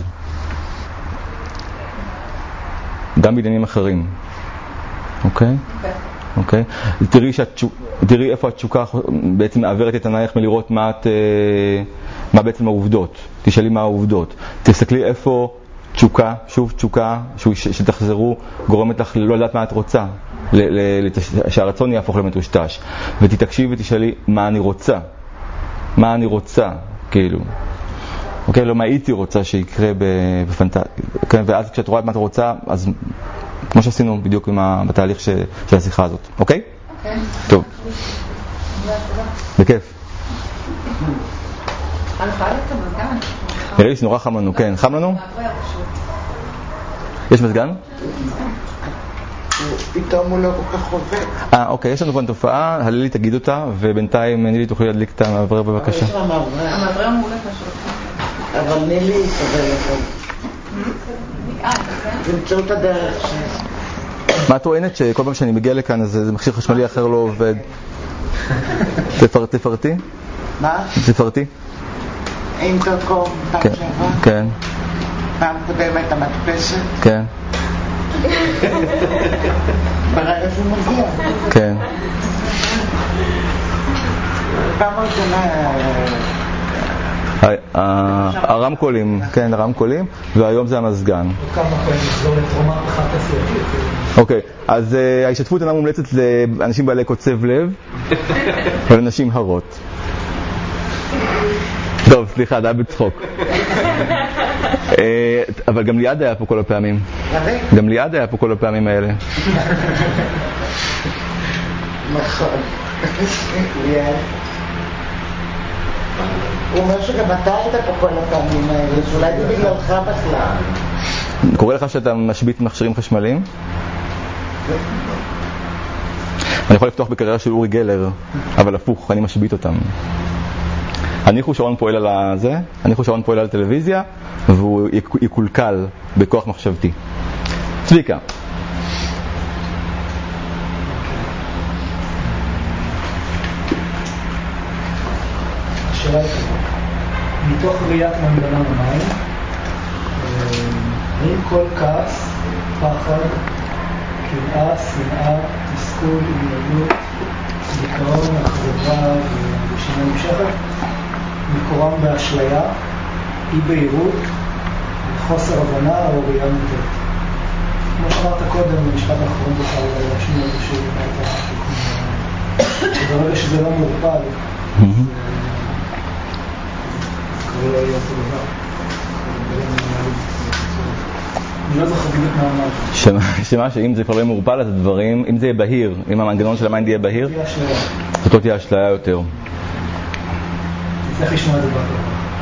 גם בעניינים אחרים. אוקיי? אוקיי? תראי, שהתשוק, תראי איפה התשוקה בעצם מעברת את עינייך מלראות מה, את, מה בעצם העובדות. תשאלי מה העובדות. תסתכלי איפה תשוקה, שוב תשוקה, שתחזרו, גורמת לך לא לדעת מה את רוצה. שהרצון יהפוך למטושטש. ותתקשיב ותשאלי מה אני רוצה. מה אני רוצה, כאילו. אוקיי? לא מה הייתי רוצה שיקרה בפנטזיה. אוקיי? ואז כשאת רואה את מה את רוצה, אז... כמו שעשינו בדיוק בתהליך של השיחה הזאת. אוקיי? אוקיי. טוב. בכיף. נראה לי שנורא חם לנו. כן, חם לנו? יש מזגן? פתאום הוא לא כל כך עובד. אה, אוקיי, יש לנו כאן תופעה, הלילי תגיד אותה, ובינתיים נילי תוכלי להדליק את המעברר בבקשה. יש לה מעברר. המעברר מעולה פשוט. אבל נילי סובל לכם. תמצאו את הדרך ש... מה טוענת שכל פעם שאני מגיע לכאן אז זה מכשיר חשמלי אחר לא עובד? תפרטי? מה? תפרטי? אינטרקום, פעם שעבר? כן. פעם קודמת המדפסת? כן. ברא איפה הוא מגיע? כן. פעם ראשונה... הרמקולים, כן, הרמקולים, והיום זה המזגן. כמה פעמים נחזור לתרומה אחת עשייתית. אוקיי, אז ההשתתפות אינה מומלצת לאנשים בעלי קוצב לב ולנשים הרות. טוב, סליחה, זה היה בצחוק. אבל גם ליעד היה פה כל הפעמים. גם ליעד היה פה כל הפעמים האלה. נכון. ליעד. הוא אומר שגם אתה היית פה כל הפעמים האלה, שאולי זה בגללך בכלל. קורא לך שאתה משבית מכשירים חשמליים? אני יכול לפתוח בקריירה של אורי גלר, אבל הפוך, אני משבית אותם. הניחו שעון פועל על הזה, הניחו שעון פועל על טלוויזיה, והוא יקולקל בכוח מחשבתי. צביקה. השאלה היא מתוך ראיית מנגנון המים, האם כל כעס, פחד, קנאה, שנאה, תסכול, עניינות, דיכאון, אכזבה ושינוי נמשכת, מקורם באשליה, אי בהירות, חוסר הבנה או ראייה מוטעת. כמו שאמרת קודם, במשפט האחרון בכלל להשמיע את השיר ברגע שזה לא מורפל, זה לא יהיה אותו דבר. אני לא זוכר בדיוק מה אמרת. שמה שאם זה כבר לא מורפל, אז הדברים, אם זה יהיה בהיר, אם המנגנון של המיינד יהיה בהיר, תהיה אשליה. זאת לא תהיה אשליה יותר. צריך לשמוע את זה בטוח.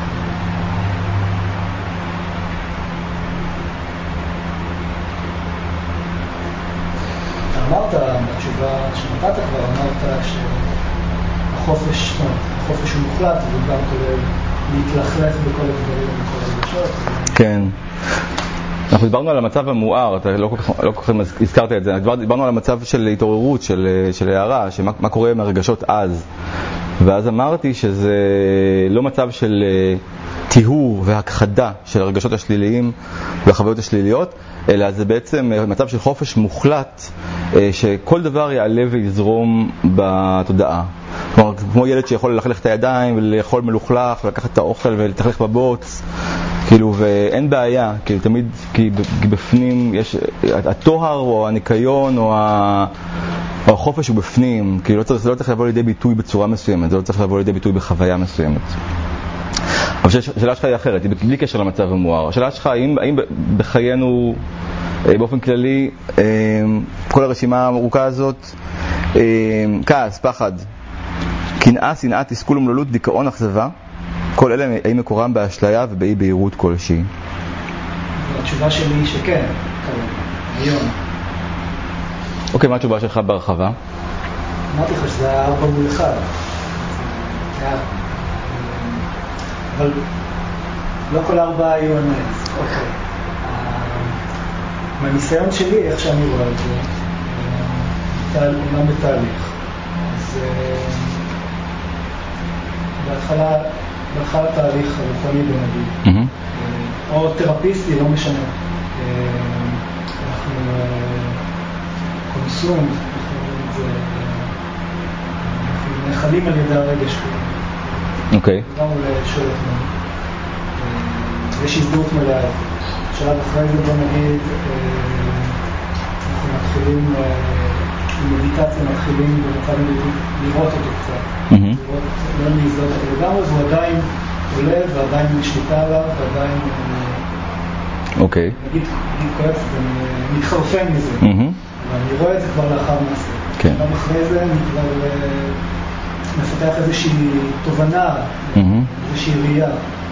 אמרת, בתשובה שנתת כבר, אמרת שהחופש, החופש הוא מוחלט, וגם כולל להתלכלך בכל הדברים ובכל הרגשות. כן. אנחנו דיברנו על המצב המואר, אתה לא כל כך, לא כל כך הזכרת את זה, דיברנו על המצב של התעוררות, של, של הערה, שמה, מה קורה עם הרגשות אז. ואז אמרתי שזה לא מצב של טיהור והכחדה של הרגשות השליליים והחוויות השליליות, אלא זה בעצם מצב של חופש מוחלט, שכל דבר יעלה ויזרום בתודעה. כלומר, כמו ילד שיכול ללכלך את הידיים ולאכול מלוכלך ולקחת את האוכל ולתכלך בבוץ, כאילו, ואין בעיה, כי תמיד, כי בפנים יש, התוהר או הניקיון או ה... או החופש הוא בפנים, כי לא צריך, זה לא צריך לבוא לידי ביטוי בצורה מסוימת, זה לא צריך לבוא לידי ביטוי בחוויה מסוימת. אבל השאלה שלך היא אחרת, היא בלי קשר למצב המואר. השאלה שלך, האם, האם בחיינו, באופן כללי, כל הרשימה הארוכה הזאת, כעס, פחד, קנאה, שנאה, תסכול ומללות, דיכאון, אכזבה, כל אלה האם מקורם באשליה ובאי בהירות כלשהי? התשובה שלי היא שכן, היום. אוקיי, מה התשובה שלך בהרחבה? אמרתי לך שזה היה ארבע מול אחד. אבל לא כל ארבע היו אמת. אוקיי. מהניסיון שלי, איך שאני רואה את זה, אומנם בתהליך. אז בהתחלה, בהתחלה תהליך רוחני בנגיד. או תרפיסטי, לא משנה. אנחנו קונסום, אנחנו נחלים על ידי הרגש. אוקיי. גם לשאול עצמנו. יש הזדהות מלאה. שלב אחרי זה בוא נגיד, אנחנו מתחילים, עם מדיטציה מתחילים ומתחילים לראות אותו קצת. לראות, לא להזדהות אותו לגמרי, הוא עדיין עולה ועדיין משליטה עליו ועדיין... אוקיי. נגיד, נגיד כואב, אני מתחרפן מזה. אבל אני רואה את זה כבר לאחר מעשה. כן. גם אחרי זה אני כבר מפתח איזושהי תובנה, איזושהי ראייה.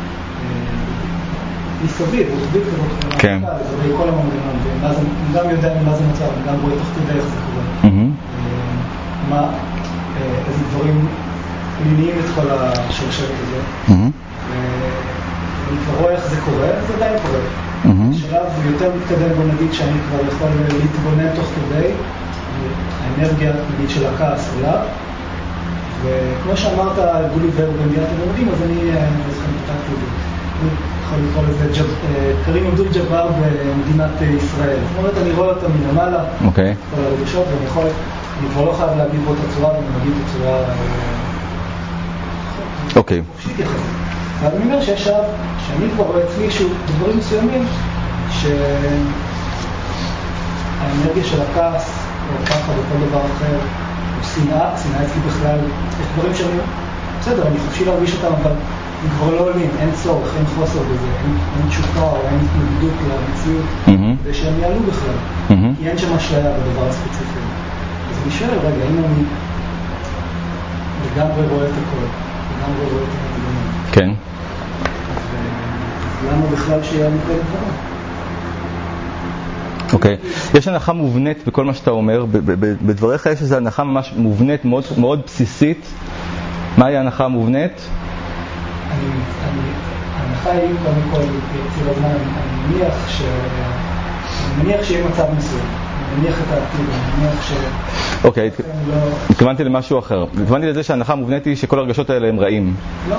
מסביב, רוחבית כזאת. כן. זה כל המנגנון, אני גם יודע מה זה מצב, אני גם רואה תוך כדי איך זה קורה. מה, איזה דברים מניעים את כל השרשרת הזה. אני כבר רואה איך זה קורה, זה עדיין קורה. בשלב יותר מתקדם, בוא נגיד שאני כבר יכול להתבונן תוך כדי, האנרגיה נגיד של הכעס עולה, וכמו שאמרת, גוליבר במדינת הלמדים, אז אני זוכר פתחתי את זה. אני יכול לקרוא לזה קרים עבדול ג'בר במדינת ישראל. זאת אומרת, אני רואה אותה מלמעלה, כל הרגשות, ואני יכול, אני כבר לא חייב להגיד בו את הצורה, ואני מגיד את הצורה חופשית יחד. אבל אני אומר שיש שלב שאני כבר רואה אצלי שהוא דברים מסוימים שהאנרגיה של הכעס או ככה וכל דבר אחר הוא שנאה, שנאה אצלי בכלל, יש דברים שאני, בסדר, אני חופשי להרגיש אותם, אבל הם כבר לא עולים, אין צורך, אין חוסר בזה, אין, אין תשוקה או אין התנגדות למציאות כדי שהם יעלו בכלל, כי אין שם אשליה בדבר הספציפי. אז אני שואל, רגע, אם אני לגמרי רואה את הכל, לגמרי רואה את המדינה. כן. למה בכלל שיהיה מכל דברים? אוקיי. יש הנחה מובנית בכל מה שאתה אומר. בדבריך יש איזו הנחה ממש מובנית, מאוד, מאוד בסיסית. מהי ההנחה המובנית? ההנחה היא, קודם כל, בציר הזמן, אני מניח ש... אני מניח שיהיה מצב מסוים. אני מניח את העתיד, אני מניח ש... אוקיי, התכוונתי למשהו אחר. התכוונתי לזה שההנחה המובנית היא שכל הרגשות האלה הם רעים. לא.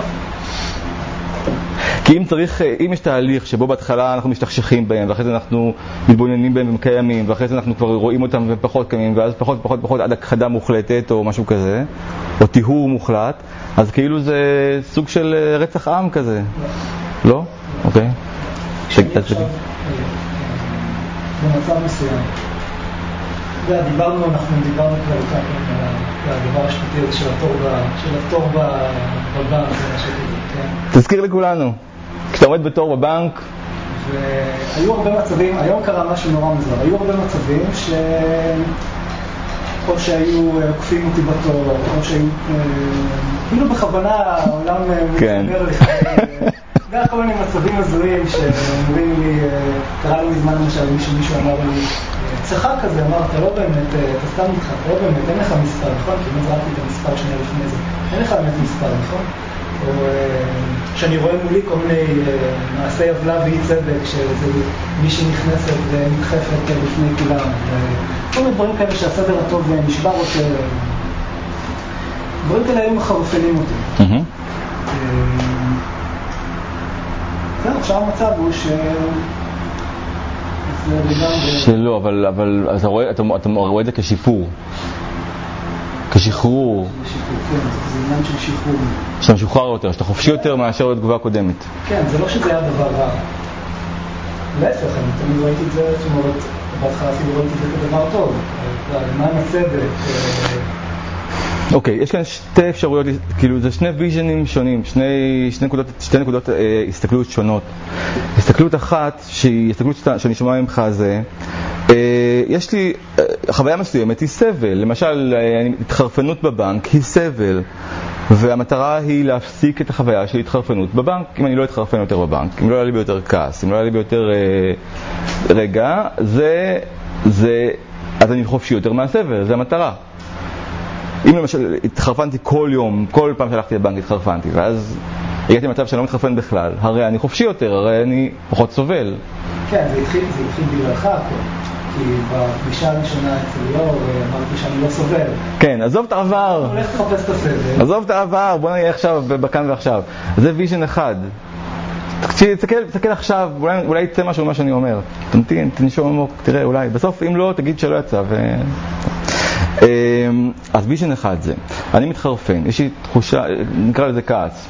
כי אם צריך, אם יש תהליך שבו בהתחלה אנחנו משתכשכים בהם, ואחרי זה אנחנו מתבוננים בהם ומקיימים, ואחרי זה אנחנו כבר רואים אותם ופחות קיימים, ואז פחות פחות פחות עד הכחדה מוחלטת או משהו כזה, או טיהור מוחלט, אז כאילו זה סוג של רצח עם כזה. לא? לא? אוקיי. עכשיו, במצב מסוים. דיברנו, אנחנו דיברנו כבר ככה על הדבר השפטי הזה של התור בבנק, תזכיר לכולנו, כשאתה עומד בתור בבנק. והיו הרבה מצבים, היום קרה משהו נורא מוזר, היו הרבה מצבים ש... או שהיו עוקפים אותי בתור, או שהיו, כאילו בכוונה העולם מתחבר לך. גם כל מיני מצבים הזויים שאומרים לי, קרה לי מזמן למשל, מישהו אמר לי, צחק כזה, אמר, אתה לא באמת, אתה סתם מתחק, אתה לא באמת, אין לך מספר, נכון? כי אני זרקתי את המספר שנייה לפני זה, אין לך באמת מספר, נכון? או שאני רואה מולי כל מיני מעשי עוולה ואי צדק, שמישהי נכנסת ומתחפת לפני כולם, כל מיני דברים כאלה שהסדר הטוב נשבר או ש... דברים כאלה היו מחרפנים אותי. כן, עכשיו המצב הוא ש... שלא, אבל, אבל אתה רואה, אתה, אתה רואה את זה כשיפור. כשחרור. זה עניין של שחרור. שאתה משוחרר יותר, שאתה חופשי יותר מאשר לתגובה הקודמת. כן, זה לא שזה היה דבר רע. להפך, אני תמיד ראיתי את זה, זאת אומרת, בהתחלה אפילו ראיתי את זה כדבר טוב. למען הצדק. אוקיי, יש כאן שתי אפשרויות, כאילו זה שני ויז'נים שונים, שני, שני נקודות, שתי נקודות אה, הסתכלות שונות. הסתכלות אחת, שהיא הסתכלות שאני שומע ממך זה, אה, יש לי, אה, חוויה מסוימת היא סבל, למשל, אה, התחרפנות בבנק היא סבל, והמטרה היא להפסיק את החוויה של התחרפנות בבנק. אם אני לא אתחרפן יותר בבנק, אם לא היה לי ביותר כעס, אם לא היה לי ביותר אה, רגע, זה, זה, אז אני חופשי יותר מהסבל, זה המטרה. אם למשל התחרפנתי כל יום, כל פעם שהלכתי לבנק התחרפנתי, ואז הגעתי למצב שאני לא מתחרפן בכלל, הרי אני חופשי יותר, הרי אני פחות סובל. כן, זה התחיל, זה התחיל בגללך הכל, כי בפגישה הראשונה אצל ליאור אמרתי שאני לא סובל. כן, עזוב את העבר. אני הולך לחפש את הסבל. עזוב את העבר, בוא נהיה עכשיו, בכאן ועכשיו. זה ויז'ן אחד. תסתכל, תסתכל עכשיו, אולי, אולי יצא משהו ממה שאני אומר. תמתין, תנשום עמוק, תראה, אולי. בסוף, אם לא, תגיד שלא יצא ו... אז ויז'ן אחד זה, אני מתחרפן, יש לי תחושה, נקרא לזה כעס,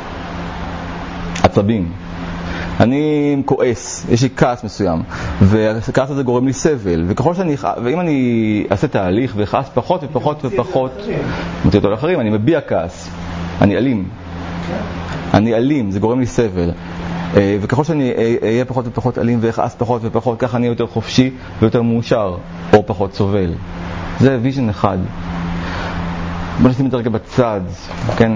עצבים, אני כועס, יש לי כעס מסוים, והכעס הזה גורם לי סבל, וככל שאני, ואם אני אעשה תהליך וכעס פחות ופחות ופחות, מוציא אותו לאחרים, אני מביע כעס, אני אלים, אני אלים, זה גורם לי סבל, וככל שאני אהיה פחות ופחות אלים וכעס פחות ופחות, ככה אני יותר חופשי ויותר מאושר, או פחות סובל. זה ויז'ן אחד. בוא נשים את זה רגע בצד, כן?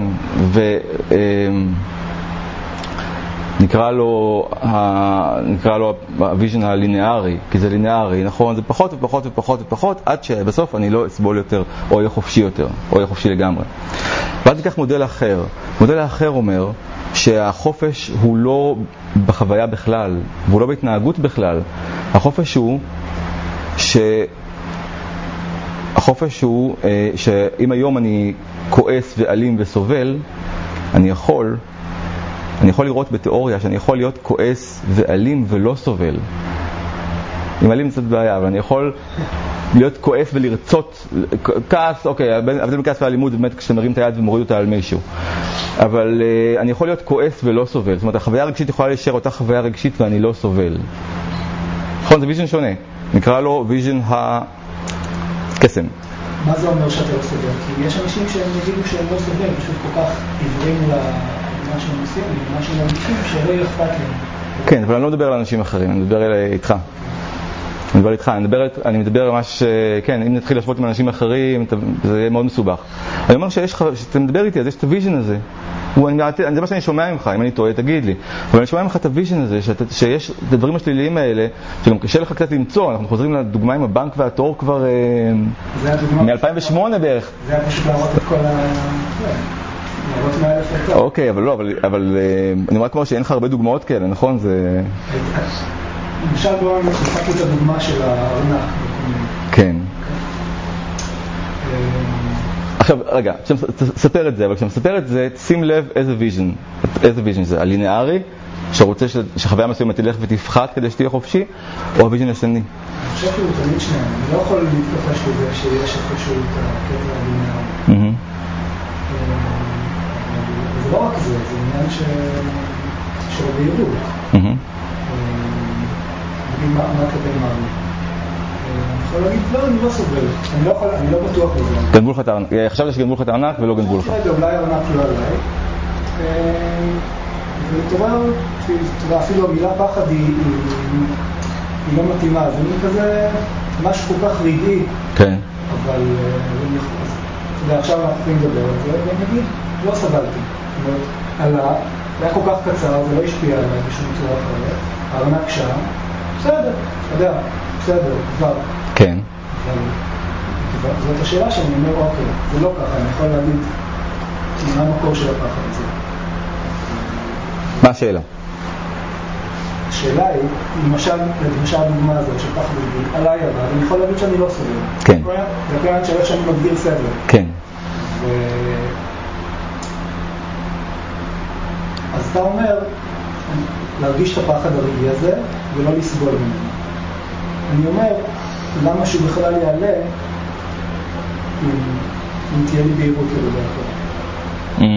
ונקרא לו, נקרא לו הוויז'ן הלינארי, כי זה לינארי, נכון? זה פחות ופחות ופחות ופחות, עד שבסוף אני לא אסבול יותר, או יהיה חופשי יותר, או יהיה חופשי לגמרי. ואז ניקח מודל אחר. מודל האחר אומר שהחופש הוא לא בחוויה בכלל, והוא לא בהתנהגות בכלל. החופש הוא ש... החופש הוא שאם היום אני כועס ואלים וסובל, אני יכול, אני יכול לראות בתיאוריה שאני יכול להיות כועס ואלים ולא סובל. עם אלים זאת בעיה, אבל אני יכול להיות כועס ולרצות, כעס, אוקיי, אבל זה בכעס ואלימות, זה באמת כשאתה מרים את היד ומוריד אותה על מישהו. אבל אני יכול להיות כועס ולא סובל. זאת אומרת, החוויה הרגשית יכולה להישאר אותה חוויה רגשית ואני לא סובל. נכון, זה ויז'ן שונה. נקרא לו ויז'ן ה... קסם. מה זה אומר שאתה לא סובל? כי יש אנשים שהם יגידו שהם לא סובל, פשוט כל כך עיוורים למה שהם עושים, למה שהם מרגישים, שלא יהיה אכפת להם. כן, אבל אני לא מדבר על אנשים אחרים, אני מדבר איתך. אני מדבר איתך, אני מדבר, אני מדבר ממש, כן, אם נתחיל להשוות עם אנשים אחרים, זה יהיה מאוד מסובך. אני אומר שיש, שאתה מדבר איתי, אז יש את הוויז'ן הזה. הוא, אני, זה מה שאני שומע ממך, אם אני טועה, תגיד לי. אבל אני שומע ממך את הוויז'ן הזה, שאתה, שיש את הדברים השליליים האלה, שגם קשה לך קצת למצוא. אנחנו חוזרים לדוגמה עם הבנק והתור כבר מ-אלפיים ושמונה בערך. זה היה פשוט להראות את כל ה... להראות מהאלף לתור. אוקיי, אבל לא, אבל, אבל אני אומר כמו שאין לך הרבה דוגמאות כאלה, נכון? זה... למשל בואו נפתח את הדוגמה של הארנק. כן. עכשיו, רגע, ספר את זה, אבל כשמספר את זה, שים לב איזה ויז'ן, איזה ויז'ן זה, הלינארי, שרוצה שחוויה מסוימת תלך ותפחת כדי שתהיה חופשי, או הוויז'ן השני? אני חושב שהוא תמיד שניהם, אני לא יכול להתכחש לזה שיש איפשהו את הקטע הלינארי. זה לא רק זה, זה עניין של הבהירות. מה כדי מעריך? אני יכול להגיד, לא, אני לא סובל. אני לא יכול, אני לא בטוח בזה. גנבו לך את הארנק. חשבת שגנבו לך את הארנק ולא גנבו לך. אולי הארנק לא עליי. ותראה, אפילו המילה פחד היא לא מתאימה. זה מין כזה משהו כל כך רגעי. כן. אבל עכשיו אנחנו נדבר על זה, ואני אגיד, לא סבלתי. זאת אומרת, עלה, זה היה כל כך קצר, זה לא השפיע עליי בשום צורה אחרת. הארנק שם. בסדר, אתה יודע, בסדר, כבר. כן. אבל זאת השאלה שאני אומר, אוקיי, זה לא ככה, אני יכול להגיד מה המקור של הפחד הזה. מה השאלה? השאלה היא, למשל, למשל הדוגמה הזאת של פחד רגיל, עליי אבל, אני יכול להגיד שאני לא סובל. כן. זה קוראים שאלה שאני מגדיר סבל. כן. ו... אז אתה אומר, להרגיש את הפחד הרגעי הזה ולא לסבול ממנו. אני אומר, למה שהוא בכלל יעלה אם אם תהיה לי בהירות לגבי הכל.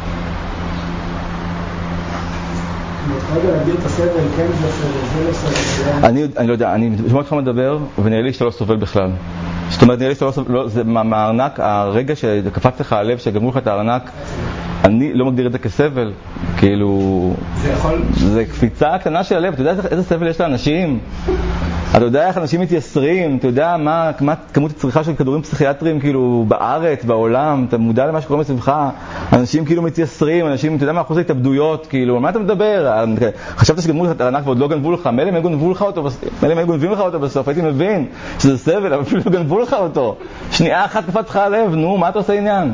רגע להגדיר את הסבל, כן זה סבל, זה לא סבל. אני לא יודע, אני שומע אותך מדבר ונראה לי שאתה לא סובל בכלל. זאת אומרת, נראה לי שאתה לא סובל, זה מהארנק, הרגע שקפץ לך הלב, שגמרו לך את הארנק, אני לא מגדיר את זה כסבל, כאילו... זה יכול... זה קפיצה קטנה של הלב, אתה יודע איזה סבל יש לאנשים? אתה יודע איך אנשים מתייסרים, אתה יודע מה, מה כמות הצריכה של כדורים פסיכיאטריים כאילו בארץ, בעולם, אתה מודע למה שקורה מסביבך, אנשים כאילו מתייסרים, אנשים, אתה יודע מה אחוז ההתאבדויות, כאילו, על מה אתה מדבר? חשבת שגנבו לך את הארנק ועוד לא גנבו לך, מילא הם גנבו לך אותו, מילא הם גנבים לך אותו בסוף, הייתי מבין שזה סבל, אבל אפילו לא גנבו לך אותו. שנייה אחת קפץ לך הלב, נו, מה אתה עושה עניין?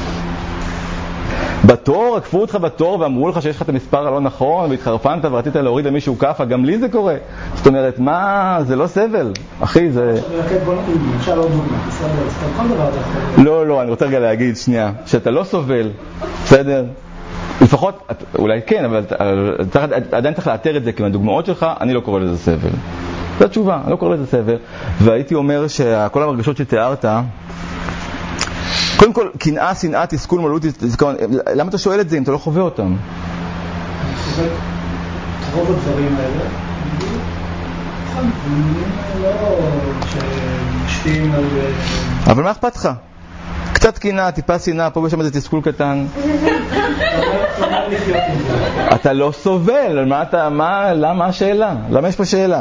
בתור, עקפו אותך בתור ואמרו לך שיש לך את המספר הלא נכון והתחרפנת ורצית להוריד למישהו כפה, גם לי זה קורה. זאת אומרת, מה, זה לא סבל, אחי, זה... אפשר עוד דוגמא, בסדר, כל דבר אתה יכול... לא, לא, אני רוצה רגע להגיד, שנייה, שאתה לא סובל, בסדר? לפחות, אולי כן, אבל עדיין צריך לאתר את זה, כי מהדוגמאות שלך, אני לא קורא לזה סבל. זו התשובה, אני לא קורא לזה סבל. והייתי אומר שכל הרגשות שתיארת, קודם כל, קנאה, שנאה, תסכול, מלאות, תזכרון, למה אתה שואל את זה אם אתה לא חווה אותם? אני חווה את רוב הדברים האלה. נכון, דברים לא שמשתים על... אבל מה אכפת לך? קצת קנאה, טיפה שנאה, פה ושם איזה תסכול קטן. אתה לא סובל, מה אתה, מה, למה השאלה? למה יש פה שאלה?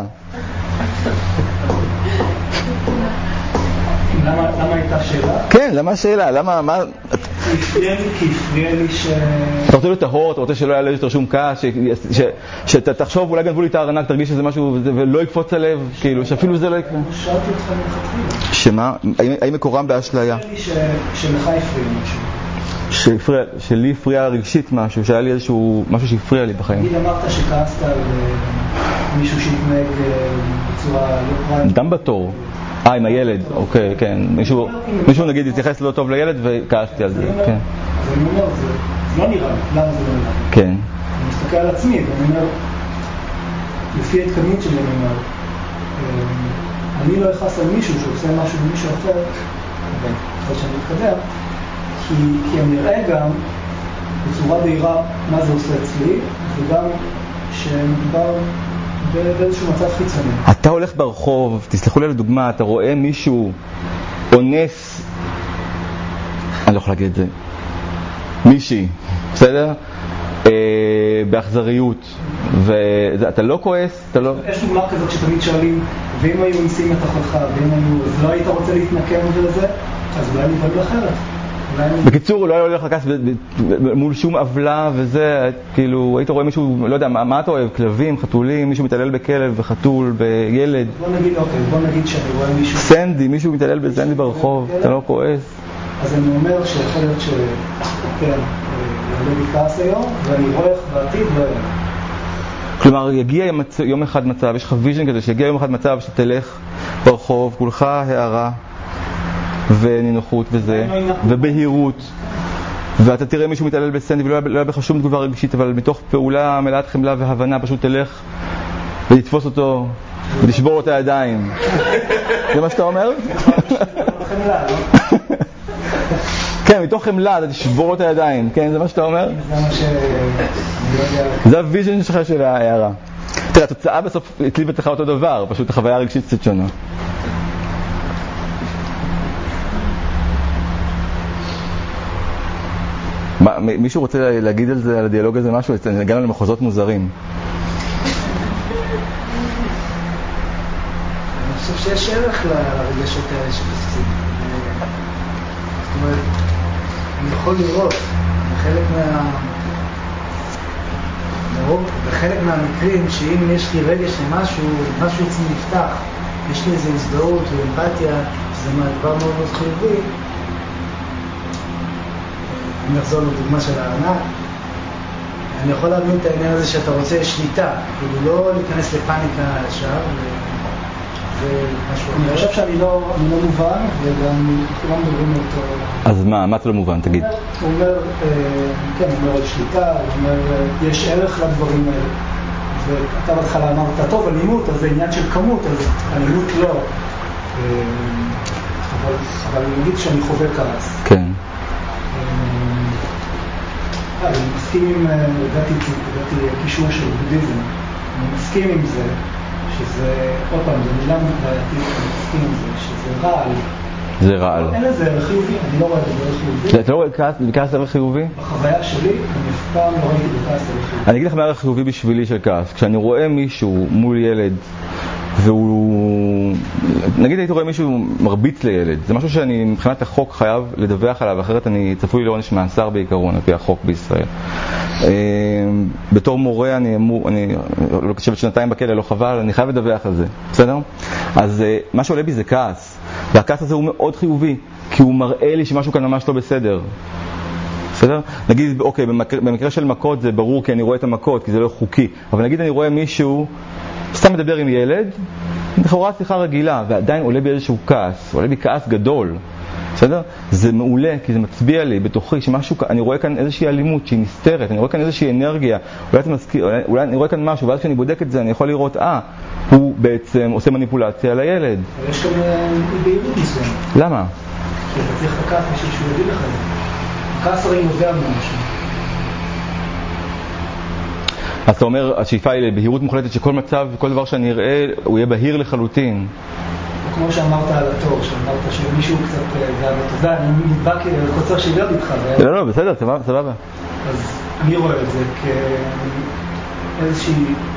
למה, למה הייתה שאלה? כן, למה השאלה? למה, מה... הפריע לי, כי הפריע לי ש... אתה רוצה לטהור, אתה רוצה שלא יעלה יותר שום כעס, שאתה תחשוב, אולי גנבו לי את הארנק, תרגיש שזה משהו, ולא יקפוץ הלב, כאילו, שאפילו זה לא יקרה. שאלתי אותך מלכתחילה. שמה? האם מקורם באשליה? הפריע לי שלך הפריע משהו. שלי הפריע רגשית משהו, שהיה לי איזשהו משהו שהפריע לי בחיים. נגיד אמרת שכעסת על מישהו שהתנהג בצורה לא פריים. דם בתור. אה, עם הילד, אוקיי, כן. מישהו, מישהו נגיד התייחס לא טוב לילד וכעסתי על זה, כן. אז אני אומר, זה לא נראה לי, למה זה לא נראה לי? כן. אני מסתכל על עצמי, ואני אומר, לפי ההתקדמות שלי, אני אומר, אני לא אכעס על מישהו שעושה משהו במישהו אחר, אחרי שאני מתקדם, כי אני נראה גם בצורה בהירה מה זה עושה אצלי, וגם שמדובר באיזשהו מצב חיצוני. אתה הולך ברחוב, תסלחו לי לדוגמה, אתה רואה מישהו אונס, אני לא יכול להגיד את זה, מישהי, בסדר? אה, באכזריות, ואתה לא כועס, אתה לא... יש דוגמה כזאת שתמיד שואלים, ואם היו אונסים את אחותך, ואם היו, אז לא היית רוצה להתנקם בזה, אז אולי נתבדל אחרת. בקיצור, הוא לא היה הולך לקס מול שום עוולה וזה, כאילו, היית רואה מישהו, לא יודע, מה אתה אוהב? כלבים, חתולים, מישהו מתעלל בכלב וחתול, בילד. בוא נגיד, אוקיי, בוא נגיד שאני רואה מישהו... סנדי, מישהו מתעלל בסנדי ברחוב, אתה לא כועס. אז אני אומר שיכול להיות ש... כן, יעלה לי כעס היום, ואני רואה בעתיד לא יהיה. כלומר, יגיע יום אחד מצב, יש לך ויז'ן כזה, שיגיע יום אחד מצב שתלך ברחוב, כולך הערה. ונינוחות וזה, ובהירות, ואתה תראה מישהו מתעלל בסנדי ולא היה בך שום תגובה רגשית, אבל מתוך פעולה מלאת חמלה והבנה פשוט תלך ולתפוס אותו ולשבור לו את הידיים. זה מה שאתה אומר? כן, מתוך חמלה אתה תשבור לו את הידיים, כן, זה מה שאתה אומר? זה הוויז'ן שלך של ההערה. תראה, התוצאה בסוף אצלי בצלחה אותו דבר, פשוט החוויה הרגשית קצת שונה. מישהו רוצה להגיד על זה, על הדיאלוג הזה משהו? הגענו למחוזות מוזרים. אני חושב שיש ערך לרגשות האלה שבסצים. זאת אומרת, אני יכול לראות, בחלק מה... בחלק מהמקרים, שאם יש לי רגש למשהו, משהו עצמי נפתח, יש לי איזו הזדהות ואמפתיה, שזה דבר מאוד מאוד חיובי, אני אחזור לדוגמה של הארנק, אני יכול להבין את העניין הזה שאתה רוצה שליטה, כאילו לא להיכנס לפאניקה ישר, ומשהו אחר. אני חושב שאני לא מובן, וגם כולם מדברים אותו. אז מה, מה אתה לא מובן, תגיד? הוא אומר, כן, הוא אומר על שליטה, הוא אומר, יש ערך לדברים האלה. ואתה בהתחלה אמרת, טוב, אלימות, אז זה עניין של כמות, אז אלימות לא. אבל אני אגיד שאני חווה כעס. כן. אני מסכים עם, לדעתי, קישור של בודהיזם. אני מסכים עם זה, שזה, עוד פעם, זה מילה בעייתית, אני מסכים עם זה, שזה רעל. זה רעל. אין לזה ערך חיובי, אני לא רואה את זה ערך חיובי. אתה לא רואה בכעס ערך חיובי? בחוויה שלי, אני אף פעם לא ראיתי בכעס ערך חיובי. אני אגיד לך מה ערך חיובי בשבילי של כעס. כשאני רואה מישהו מול ילד, והוא... נגיד הייתי רואה מישהו מרביץ לילד, זה משהו שאני מבחינת החוק חייב לדווח עליו, אחרת אני צפוי לעונש מאסר בעיקרון, על פי החוק בישראל. בתור מורה אני אמור, אני לא חושבת שנתיים בכלא, לא חבל, אני חייב לדווח על זה, בסדר? אז מה שעולה בי זה כעס, והכעס הזה הוא מאוד חיובי, כי הוא מראה לי שמשהו כאן ממש לא בסדר. בסדר? נגיד, אוקיי, במקרה, במקרה של מכות זה ברור כי אני רואה את המכות, כי זה לא חוקי, אבל נגיד אני רואה מישהו סתם מדבר עם ילד, לכאורה שיחה רגילה, ועדיין עולה בי איזשהו כעס, עולה בי כעס גדול. בסדר? זה מעולה, כי זה מצביע לי בתוכי שמשהו, אני רואה כאן איזושהי אלימות שהיא נסתרת, אני רואה כאן איזושהי אנרגיה, אולי, מזכיר, אולי אני רואה כאן משהו, ואז כשאני בודק את זה אני יכול לראות, אה, הוא בעצם עושה מניפולציה על הילד. אבל יש כאן בהירות מסוים. למה? כי אתה צריך לקחת משהו שהוא יגיד לך. הכעס הרי נובע ממשהו. אז אתה אומר, השאיפה היא לבהירות מוחלטת שכל מצב וכל דבר שאני אראה, הוא יהיה בהיר לחלוטין. כמו שאמרת על התור, שאמרת שמישהו קצת גאה בתודה, אני נדבק קוצר שוויון איתך. לא, לא, בסדר, סבבה. אז אני רואה את זה כאיזושהי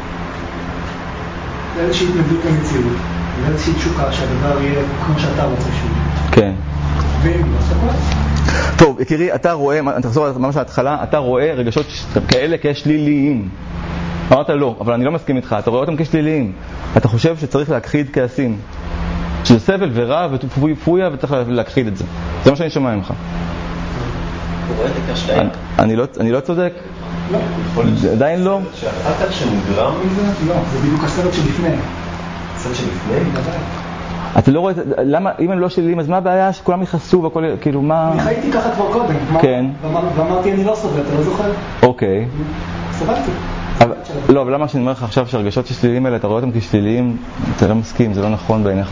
איזושהי התנגדות למציאות, ואיזושהי תשוקה שהדבר יהיה כמו שאתה רוצה שהוא. כן. ואם לא סבבה. טוב, יקירי, אתה רואה, תחזור ממש להתחלה, אתה רואה רגשות כאלה כשליליים. אמרת לא, אבל אני לא מסכים איתך, אתה רואה אותם כשליליים. אתה חושב שצריך להכחיד כעסים. שזה סבל ורע ופויה וצריך להכחיד את זה. זה מה שאני שומע ממך. הוא רואה את הכשליה? אני לא צודק? לא. עדיין לא? שאחר כך שנגרם מזה? לא, זה בדיוק הסרט שלפני. הסרט שלפני? אתה לא רואה, למה, אם הם לא שליליים, אז מה הבעיה שכולם יחסו והכל, כאילו, מה... אני חייתי ככה כבר קודם. כן. ואמרתי, אני לא סובל, אתה לא זוכר? אוקיי. סבלתי. לא, אבל למה שאני אומר לך עכשיו שהרגשות ששליליים האלה, אתה רואה אותם כשליליים, אתה לא מסכים, זה לא נכון בעיניך.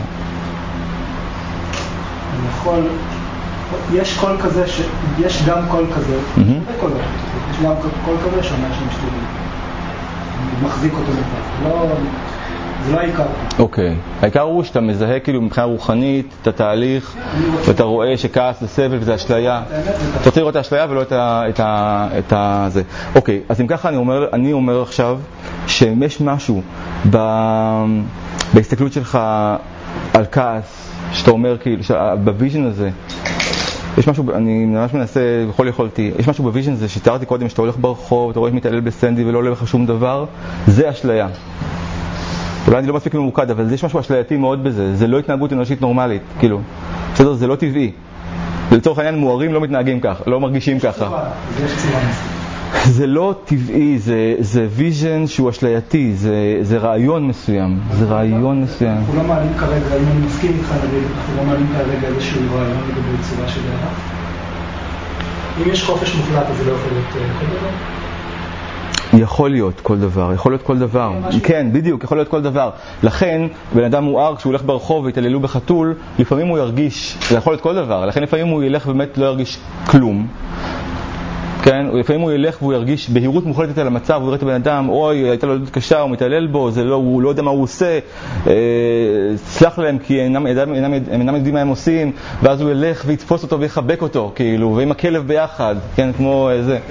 אני יכול... יש קול כזה, יש גם קול כזה, יש גם קול כזה שאומר שהם שליליים. אני מחזיק אותו לבד. לא... זה לא העיקר. אוקיי. העיקר הוא שאתה מזהה כאילו מבחינה רוחנית את התהליך, ואתה רואה שכעס זה סבל וזה אשליה. אתה רוצה לראות את האשליה ולא את זה. אוקיי, אז אם ככה אני אומר עכשיו שאם יש משהו בהסתכלות שלך על כעס, שאתה אומר כאילו, בוויז'ן הזה, יש משהו, אני ממש מנסה בכל יכולתי, יש משהו בוויז'ן הזה שתיארתי קודם, שאתה הולך ברחוב, אתה רואה מתעלל בסנדי ולא עולה לך שום דבר, זה אשליה. אולי אני לא מספיק ממוקד, אבל יש משהו אשלייתי מאוד בזה, זה לא התנהגות אנושית נורמלית, כאילו, בסדר, זה לא טבעי. לצורך העניין מוארים לא מתנהגים ככה, לא מרגישים ככה. זה לא טבעי, זה, זה ויז'ן שהוא אשלייתי, זה, זה רעיון מסוים, זה רעיון מסוים. אנחנו לא מעלים כרגע, אם אני מסכים איתך, אנחנו לא מעלים כרגע איזשהו רעיון לגבי צורה של דרך. אם יש חופש מוחלט, אז זה לא יכול להיות כל דבר? יכול להיות כל דבר, יכול להיות כל דבר. כן, בדיוק, יכול להיות כל דבר. לכן, בן אדם מואר, כשהוא הולך ברחוב והתעללו בחתול, לפעמים הוא ירגיש, זה יכול להיות כל דבר, לכן לפעמים הוא ילך ובאמת לא ירגיש כלום. כן, לפעמים הוא ילך והוא ירגיש בהירות מוחלטת על המצב, הוא יראה את הבן אדם, אוי, הייתה לו עדות קשה, הוא מתעלל בו, זה לא, הוא לא יודע מה הוא עושה, אה, סלח להם כי הם אינם, אינם, אינם יודעים מה הם עושים, ואז הוא ילך ויתפוס אותו ויחבק אותו, כאילו, ועם הכלב ביחד, כן, כמו זה.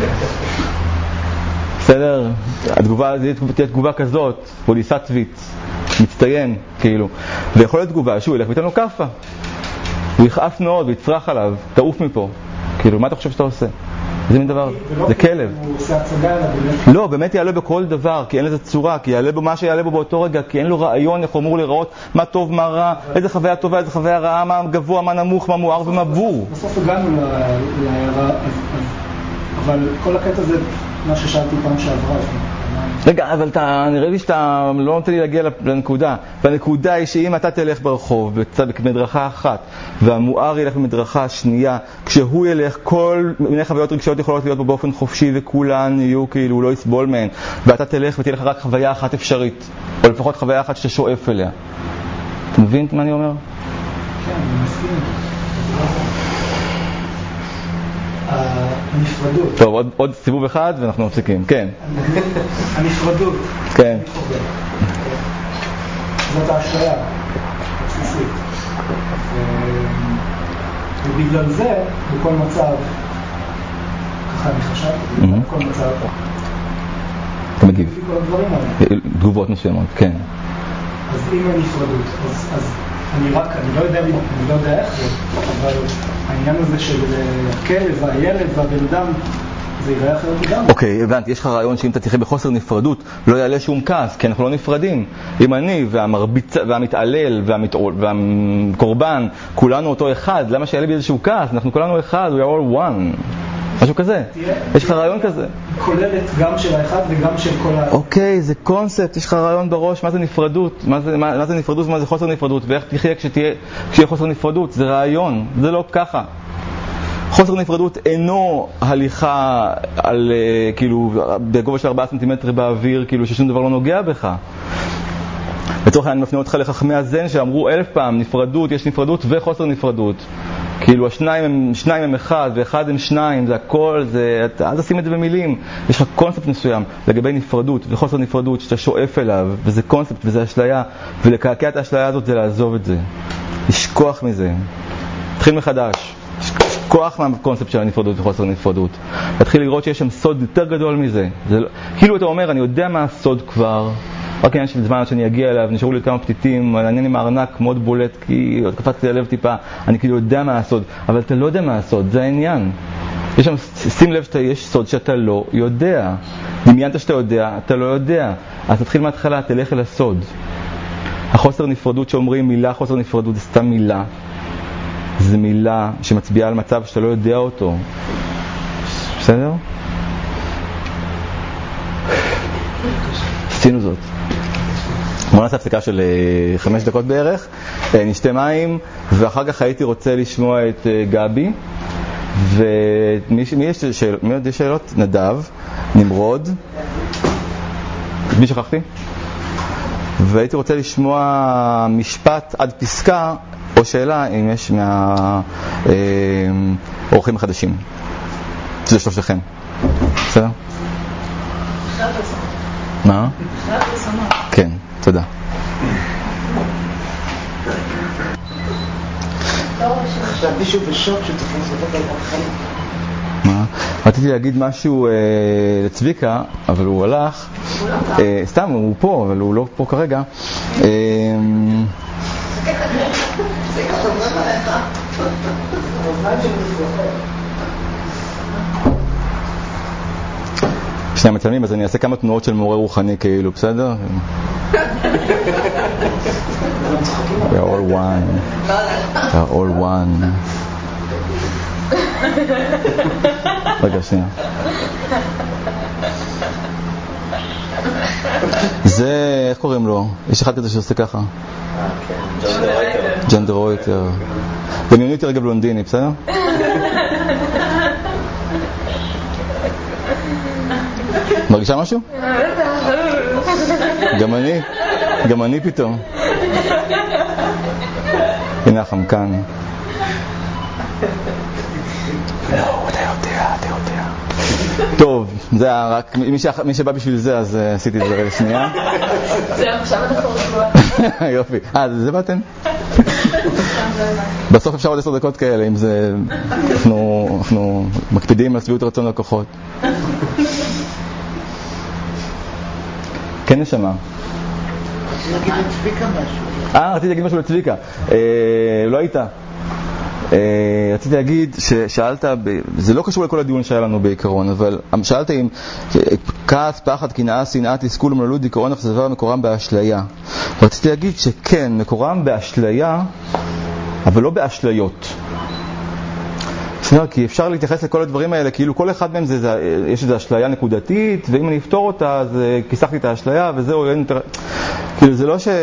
בסדר? התגובה, זה תהיה תגובה כזאת, בודיסטווית, מצטיין, כאילו. ויכול להיות תגובה שהוא ילך ויתן לו קפה. הוא יכעס מאוד ויצרח עליו, תעוף מפה. כאילו, מה אתה חושב שאתה עושה? זה מין דבר, זה כלב. הוא עושה הצגה עליו. לא, באמת יעלה בכל דבר, כי אין לזה צורה, כי יעלה בו מה שיעלה בו באותו רגע, כי אין לו רעיון, איך הוא אמור לראות מה טוב, מה רע, איזה חוויה טובה, איזה חוויה רעה, מה גבוה, מה נמוך, מה מואר ומה בור. בסוף הגענו להערה, אבל כל הקטע זה מה ששאלתי פעם שעברה. רגע, אבל אתה, נראה לי שאתה לא נותן לי להגיע לנקודה. והנקודה היא שאם אתה תלך ברחוב במדרכה אחת, והמואר ילך במדרכה שנייה, כשהוא ילך, כל מיני חוויות רגשיות יכולות להיות בו באופן חופשי, וכולן יהיו כאילו, הוא לא יסבול מהן. ואתה תלך ותהיה לך רק חוויה אחת אפשרית, או לפחות חוויה אחת שאתה שואף אליה. אתה מבין מה אני אומר? כן, אני מסכים. הנפרדות. טוב, עוד, עוד סיבוב אחד ואנחנו מפסיקים, כן. הנפרדות. כן. זאת האשליה, הבסיסית. ובגלל זה, בכל מצב, ככה אני חשבתי, בכל מצב, אתה מגיב. לפי כל הדברים האלה. תגובות מסוימות, כן. אז אם אין נפרדות, אז, אז אני רק, אני לא יודע, אני לא יודע איך זה, אבל העניין הזה של הכלב והילד והבן אדם, זה ייראה אחרת לגמרי. אוקיי, הבנתי, יש לך רעיון שאם אתה תחיה בחוסר נפרדות, לא יעלה שום כעס, כי אנחנו לא נפרדים. אם אני והמרביץ, והמתעלל והמתעול, והקורבן, כולנו אותו אחד, למה שיעלה בי איזשהו כעס? אנחנו כולנו אחד, we are all one. משהו כזה. יש לך רעיון כזה? כוללת גם של האחד וגם של כל ה... אוקיי, זה קונספט, יש לך רעיון בראש, מה זה נפרדות? מה זה, מה, מה זה נפרדות ומה זה חוסר נפרדות? ואיך תחיה כשתהיה, כשיהיה חוסר נפרדות? זה רעיון, זה לא ככה. חוסר נפרדות אינו הליכה על, כאילו, בגובה של ארבעה סנטימטר באוויר, כאילו ששום דבר לא נוגע בך. לצורך העניין אני מפנה אותך לחכמי הזן שאמרו אלף פעם, נפרדות, יש נפרדות וחוסר נפרדות. כאילו השניים הם, שניים הם אחד ואחד הם שניים, זה הכל, זה, אל תשים את זה במילים. יש לך קונספט מסוים לגבי נפרדות וחוסר נפרדות שאתה שואף אליו, וזה קונספט וזה אשליה, ולקעקע את האשליה הזאת זה לעזוב את זה. לשכוח מזה. תתחיל מחדש. לשכוח מהקונספט של הנפרדות וחוסר נפרדות. תתחיל לראות שיש שם סוד יותר גדול מזה. זה לא, כאילו אתה אומר, אני יודע מה הסוד כבר, רק עניין של זמן שאני אגיע אליו, נשארו לי כמה פתיתים, העניין עם הארנק מאוד בולט, כי עוד קפצתי ללב טיפה, אני כאילו יודע מה הסוד, אבל אתה לא יודע מה הסוד, זה העניין. יש שם, שים לב שיש סוד שאתה לא יודע. דמיינת שאתה יודע, אתה לא יודע. אז תתחיל מההתחלה, תלך אל הסוד. החוסר נפרדות שאומרים מילה, חוסר נפרדות זה סתם מילה. זה מילה שמצביעה על מצב שאתה לא יודע אותו. בסדר? עשינו זאת. בוא נעשה הפסקה של חמש דקות בערך, נשתה מים, ואחר כך הייתי רוצה לשמוע את גבי, ומי יש שאלות? מי עוד יש שאלות? נדב, נמרוד, את מי שכחתי? והייתי רוצה לשמוע משפט עד פסקה, או שאלה אם יש מהאורחים החדשים. זה שלושתכם. בסדר? מה? כן, תודה. עכשיו מישהו בשוק שתפוס אותה בחיים. מה? רציתי להגיד משהו לצביקה, אבל הוא הלך. סתם, הוא פה, אבל הוא לא פה כרגע. שני המצלמים, אז אני אעשה כמה תנועות של מורה רוחני כאילו, בסדר? We are all one. We are all one. רגע, שנייה. זה, איך קוראים לו? יש אחד כזה שעושה ככה. ג'ן דה רויטר. דמיונית רגע בלונדיני, בסדר? מרגישה משהו? גם אני, גם אני פתאום. הנה החמקן. לא, אתה יודע, אתה יודע. טוב, זה היה רק, מי שבא בשביל זה, אז עשיתי את זה רגע שנייה. זה עכשיו אנחנו רצועה. יופי. אה, זה באתם? בסוף אפשר עוד עשר דקות כאלה, אם זה... אנחנו מקפידים על סביבות רצון לקוחות. כן נשמה. רציתי להגיד לצביקה משהו. אה, רציתי להגיד משהו לצביקה. לא היית. רציתי להגיד ששאלת, זה לא קשור לכל הדיון שהיה לנו בעיקרון, אבל שאלת אם כעס, פחד, קנאה, שנאה, תסכול, אומללות, דיכאון, אכזבה, מקורם באשליה. רציתי להגיד שכן, מקורם באשליה, אבל לא באשליות. בסדר, כי אפשר להתייחס לכל הדברים האלה, כאילו כל אחד מהם זה, זה, יש איזו אשליה נקודתית, ואם אני אפתור אותה, אז כיסחתי את האשליה, וזהו, אין יותר... כאילו זה לא ש...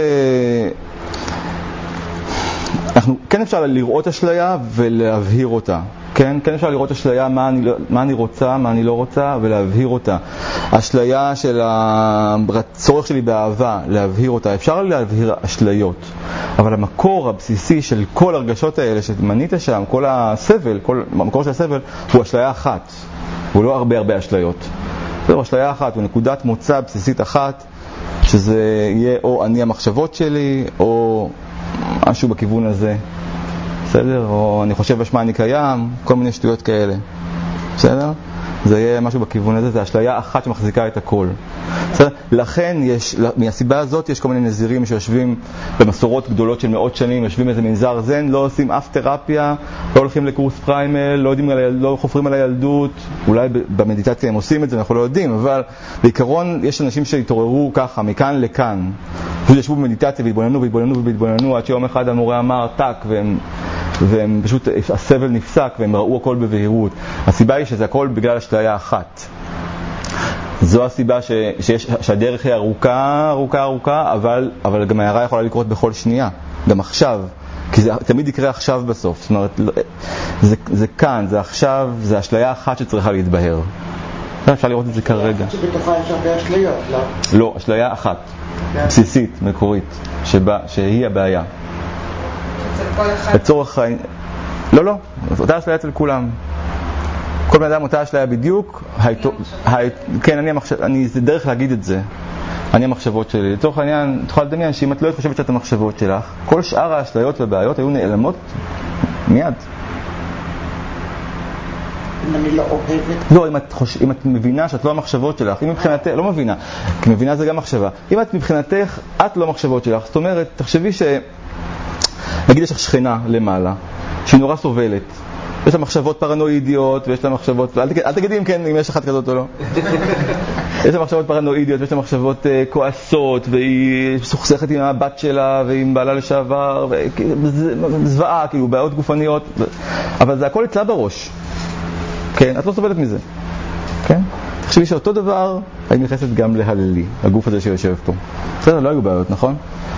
אנחנו, כן אפשר לראות אשליה ולהבהיר אותה. כן, כן אפשר לראות אשליה, מה אני, מה אני רוצה, מה אני לא רוצה, ולהבהיר אותה. אשליה של הצורך שלי באהבה, להבהיר אותה. אפשר להבהיר אשליות, אבל המקור הבסיסי של כל הרגשות האלה שמנית שם, כל הסבל, כל, המקור של הסבל, הוא אשליה אחת. הוא לא הרבה הרבה אשליות. זו אשליה אחת, הוא נקודת מוצא בסיסית אחת, שזה יהיה או אני המחשבות שלי, או משהו בכיוון הזה. בסדר? או אני חושב בשמה אני קיים, כל מיני שטויות כאלה. בסדר? זה יהיה משהו בכיוון הזה, זה אשליה אחת שמחזיקה את הכל. בסדר? לכן יש, מהסיבה הזאת יש כל מיני נזירים שיושבים במסורות גדולות של מאות שנים, יושבים איזה מנזר זן, לא עושים אף תרפיה, לא הולכים לקורס פריימל, לא, יודעים, לא חופרים על הילדות, אולי במדיטציה הם עושים את זה, אנחנו לא יודעים, אבל בעיקרון יש אנשים שהתעוררו ככה, מכאן לכאן. פשוט ישבו במדיטציה והתבוננו והתבוננו והתבוננו, עד שיום אחד המורה אמר טק, והם, והם פשוט, הסבל נפסק והם ראו הכל בבהירות. הסיבה היא שזה הכל בגלל אשליה אחת. זו הסיבה ש, שיש, שהדרך היא ארוכה, ארוכה, ארוכה, אבל, אבל גם ההערה יכולה לקרות בכל שנייה, גם עכשיו, כי זה תמיד יקרה עכשיו בסוף. זאת אומרת, זה, זה כאן, זה עכשיו, זה אשליה אחת שצריכה להתבהר. אפשר לראות את זה כרגע. שבתוכה יש הרבה אשליות, לא? לא, אשליה אחת, בסיסית, מקורית, שבה, שהיא הבעיה. לצורך העניין, לא, לא, אותה אשליה אצל כולם. כל בן אדם אותה אשליה בדיוק, כן, אני המחשב, אני, זה דרך להגיד את זה. אני המחשבות שלי. לצורך העניין, תוכל לדמיין שאם את לא חושבת שאת המחשבות שלך, כל שאר האשליות והבעיות היו נעלמות מיד. אם אני לא אוהבת... לא, אם את, חוש... אם את מבינה שאת לא המחשבות שלך, אם מבחינתך, לא מבינה, כי מבינה זה גם מחשבה. אם את מבחינתך, את לא המחשבות שלך, זאת אומרת, תחשבי ש... נגיד יש לך שכנה למעלה, שהיא נורא סובלת. יש לה מחשבות פרנואידיות, ויש לה מחשבות... אל, תג... אל תגידי אם כן, אם יש אחת כזאת או לא. יש לה מחשבות פרנואידיות, ויש לה מחשבות uh, כועסות, והיא סוכסכת עם הבת שלה, ועם בעלה לשעבר, וזוועה, כאילו, בעיות גופניות. אבל זה הכל אצלה בראש. כן, את לא סובלת מזה. כן? תחשבי שאותו דבר, אני נכנסת גם להללי, הגוף הזה שיושב פה. בסדר, לא היו בעיות, נכון?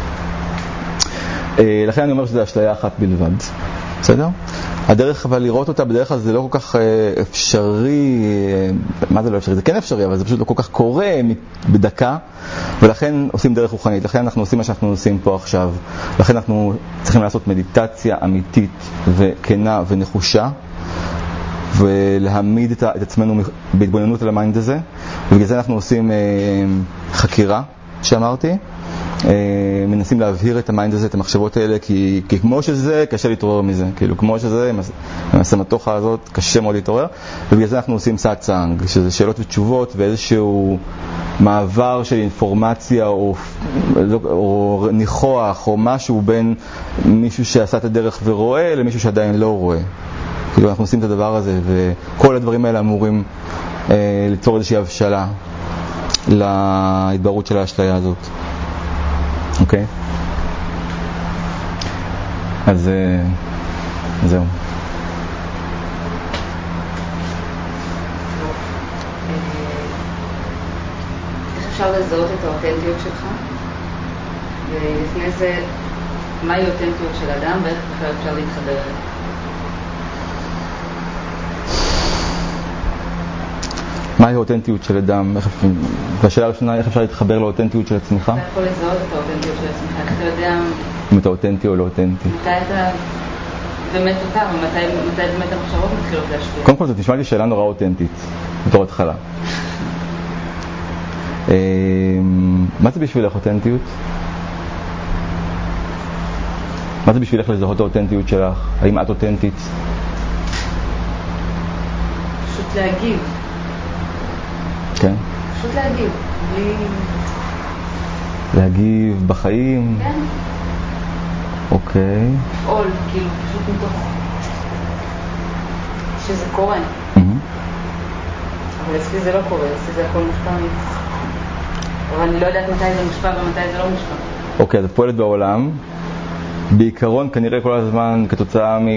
לכן אני אומר שזה אשליה אחת בלבד. בסדר? הדרך אבל לראות אותה בדרך כלל זה לא כל כך אפשרי, מה זה לא אפשרי? זה כן אפשרי, אבל זה פשוט לא כל כך קורה בדקה, ולכן עושים דרך רוחנית. לכן אנחנו עושים מה שאנחנו עושים פה עכשיו. לכן אנחנו צריכים לעשות מדיטציה אמיתית וכנה ונחושה, ולהעמיד את, את עצמנו בהתבוננות על המיינד הזה, ובגלל זה אנחנו עושים אה, חקירה, שאמרתי, אה, מנסים להבהיר את המיינד הזה, את המחשבות האלה, כי, כי כמו שזה, קשה להתעורר מזה, כאילו כמו שזה, עם הסמטוחה הזאת, קשה מאוד להתעורר, ובגלל זה אנחנו עושים סאצ'אנג, שזה שאלות ותשובות, ואיזשהו מעבר של אינפורמציה, או, או ניחוח, או משהו בין מישהו שעשה את הדרך ורואה, למישהו שעדיין לא רואה. כאילו אנחנו עושים את הדבר הזה, וכל הדברים האלה אמורים אה, ליצור איזושהי הבשלה להתבהרות של האשליה הזאת. אוקיי? אז אה, זהו. איך אפשר לזהות את האותנטיות שלך? ולפני זה, מהי האותנטיות של אדם ואיך בכלל אפשר להתחבר אליה? מהי האותנטיות של אדם? והשאלה הראשונה, איך אפשר להתחבר לאותנטיות של עצמך? אתה יכול לזהות את האותנטיות של עצמך, איך אתה יודע... אם אתה אותנטי או לא אותנטי. מתי אתה באמת אותה, ומתי באמת המחשבות מתחילות להשפיע? קודם כל, זה נשמע לי שאלה נורא אותנטית, בתור התחלה. מה זה בשבילך אותנטיות? מה זה בשבילך לזהות האותנטיות שלך? האם את אותנטית? פשוט להגיב. כן. פשוט להגיב, בלי... להגיב בחיים? כן. אוקיי. לפעול, כאילו, פשוט מתוך... שזה קורה. Mm-hmm. אבל אצלי זה לא קורה, אצלי זה הכל מושפע מ... אבל אני לא יודעת מתי זה מושפע ומתי זה לא מושפע. אוקיי, אז את פועלת בעולם, בעיקרון כנראה כל הזמן כתוצאה מ...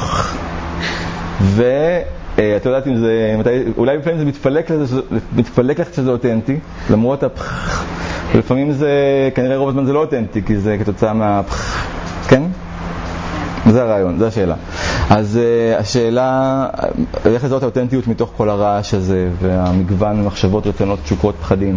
ו... את יודעת אם זה, אולי לפעמים זה מתפלק לזה, מתפלק לך שזה אותנטי, למרות הפח, ולפעמים זה, כנראה רוב הזמן זה לא אותנטי, כי זה כתוצאה מהפח, כן? זה הרעיון, זה השאלה. אז uh, השאלה, איך לזהות האותנטיות מתוך כל הרעש הזה, והמגוון מחשבות, רצונות, תשוקות, פחדים?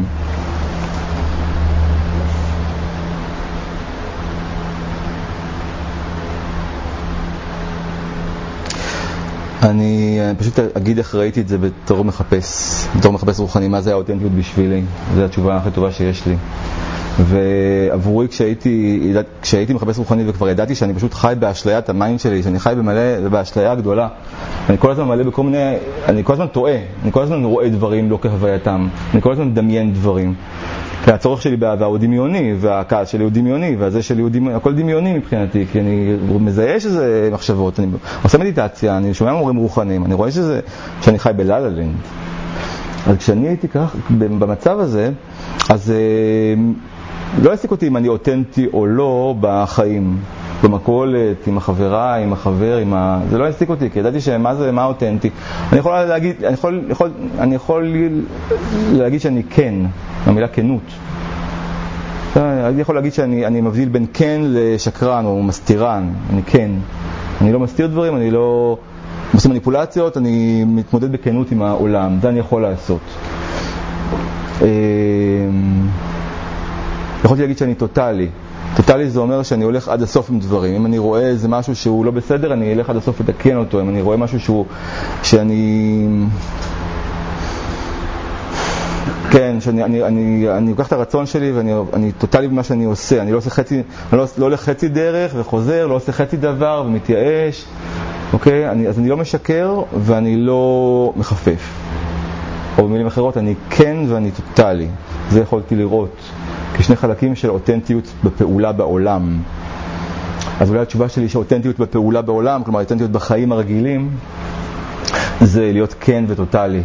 אני פשוט אגיד איך ראיתי את זה בתור מחפש, בתור מחפש רוחני, מה זה האותנטיות בשבילי. זו התשובה הכי טובה שיש לי. ועבורי כשהייתי, כשהייתי מחפש רוחני וכבר ידעתי שאני פשוט חי באשליית המיינד שלי, שאני חי במלא, באשליה הגדולה, אני כל הזמן מלא בכל מיני, אני כל הזמן טועה, אני כל הזמן רואה דברים לא כהווייתם, אני כל הזמן מדמיין דברים. כי הצורך שלי באהבה הוא דמיוני, והכעס שלי הוא דמיוני, והזה שלי הוא דמיוני, הכל דמיוני מבחינתי, כי אני מזהה שזה מחשבות, אני עושה מדיטציה, אני שומע מורים רוחניים, אני רואה שזה, שאני חי בללה-לנד. אז כשאני הייתי כך, במצב הזה, אז לא העסיק אותי אם אני אותנטי או לא בחיים, במכולת, עם החברה, עם החבר, עם ה... זה לא העסיק אותי, כי ידעתי שמה זה, מה אותנטי. אני יכול להגיד, אני יכול, יכול, אני יכול להגיד שאני כן, המילה כנות. אני יכול להגיד שאני אני מבדיל בין כן לשקרן או מסתירן, אני כן. אני לא מסתיר דברים, אני לא עושה מניפולציות, אני מתמודד בכנות עם העולם, זה אני יכול לעשות. יכולתי להגיד שאני טוטלי. טוטלי זה אומר שאני הולך עד הסוף עם דברים. אם אני רואה איזה משהו שהוא לא בסדר, אני אלך עד הסוף לתקן אותו. אם אני רואה משהו שהוא, שאני... כן, שאני, אני, אני, אני לוקח את הרצון שלי ואני אני טוטלי במה שאני עושה. אני לא עושה חצי, אני לא, לא הולך חצי דרך וחוזר, לא עושה חצי דבר ומתייאש. אוקיי? אני, אז אני לא משקר ואני לא מחפף. או במילים אחרות, אני כן ואני טוטלי. זה יכולתי לראות. כשני חלקים של אותנטיות בפעולה בעולם. אז אולי התשובה שלי שאותנטיות בפעולה בעולם, כלומר אותנטיות בחיים הרגילים, זה להיות כן וטוטלי.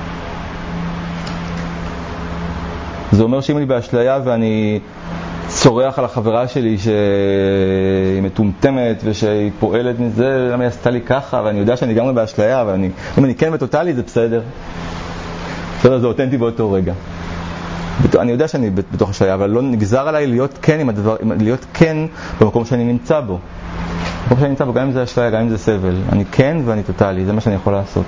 זה אומר שאם אני באשליה ואני צורח על החברה שלי שהיא מטומטמת ושהיא פועלת מזה, למה היא עשתה לי ככה, ואני יודע שאני גם באשליה, ואני, אם אני כן וטוטלי זה בסדר. בסדר, זה אותנטי באותו רגע. אני יודע שאני בתוך השליה, אבל לא נגזר עליי להיות כן עם הדבר, להיות כן במקום שאני נמצא בו. במקום שאני נמצא בו, גם אם זה השליה, גם אם זה סבל. אני כן ואני טוטלי, זה מה שאני יכול לעשות.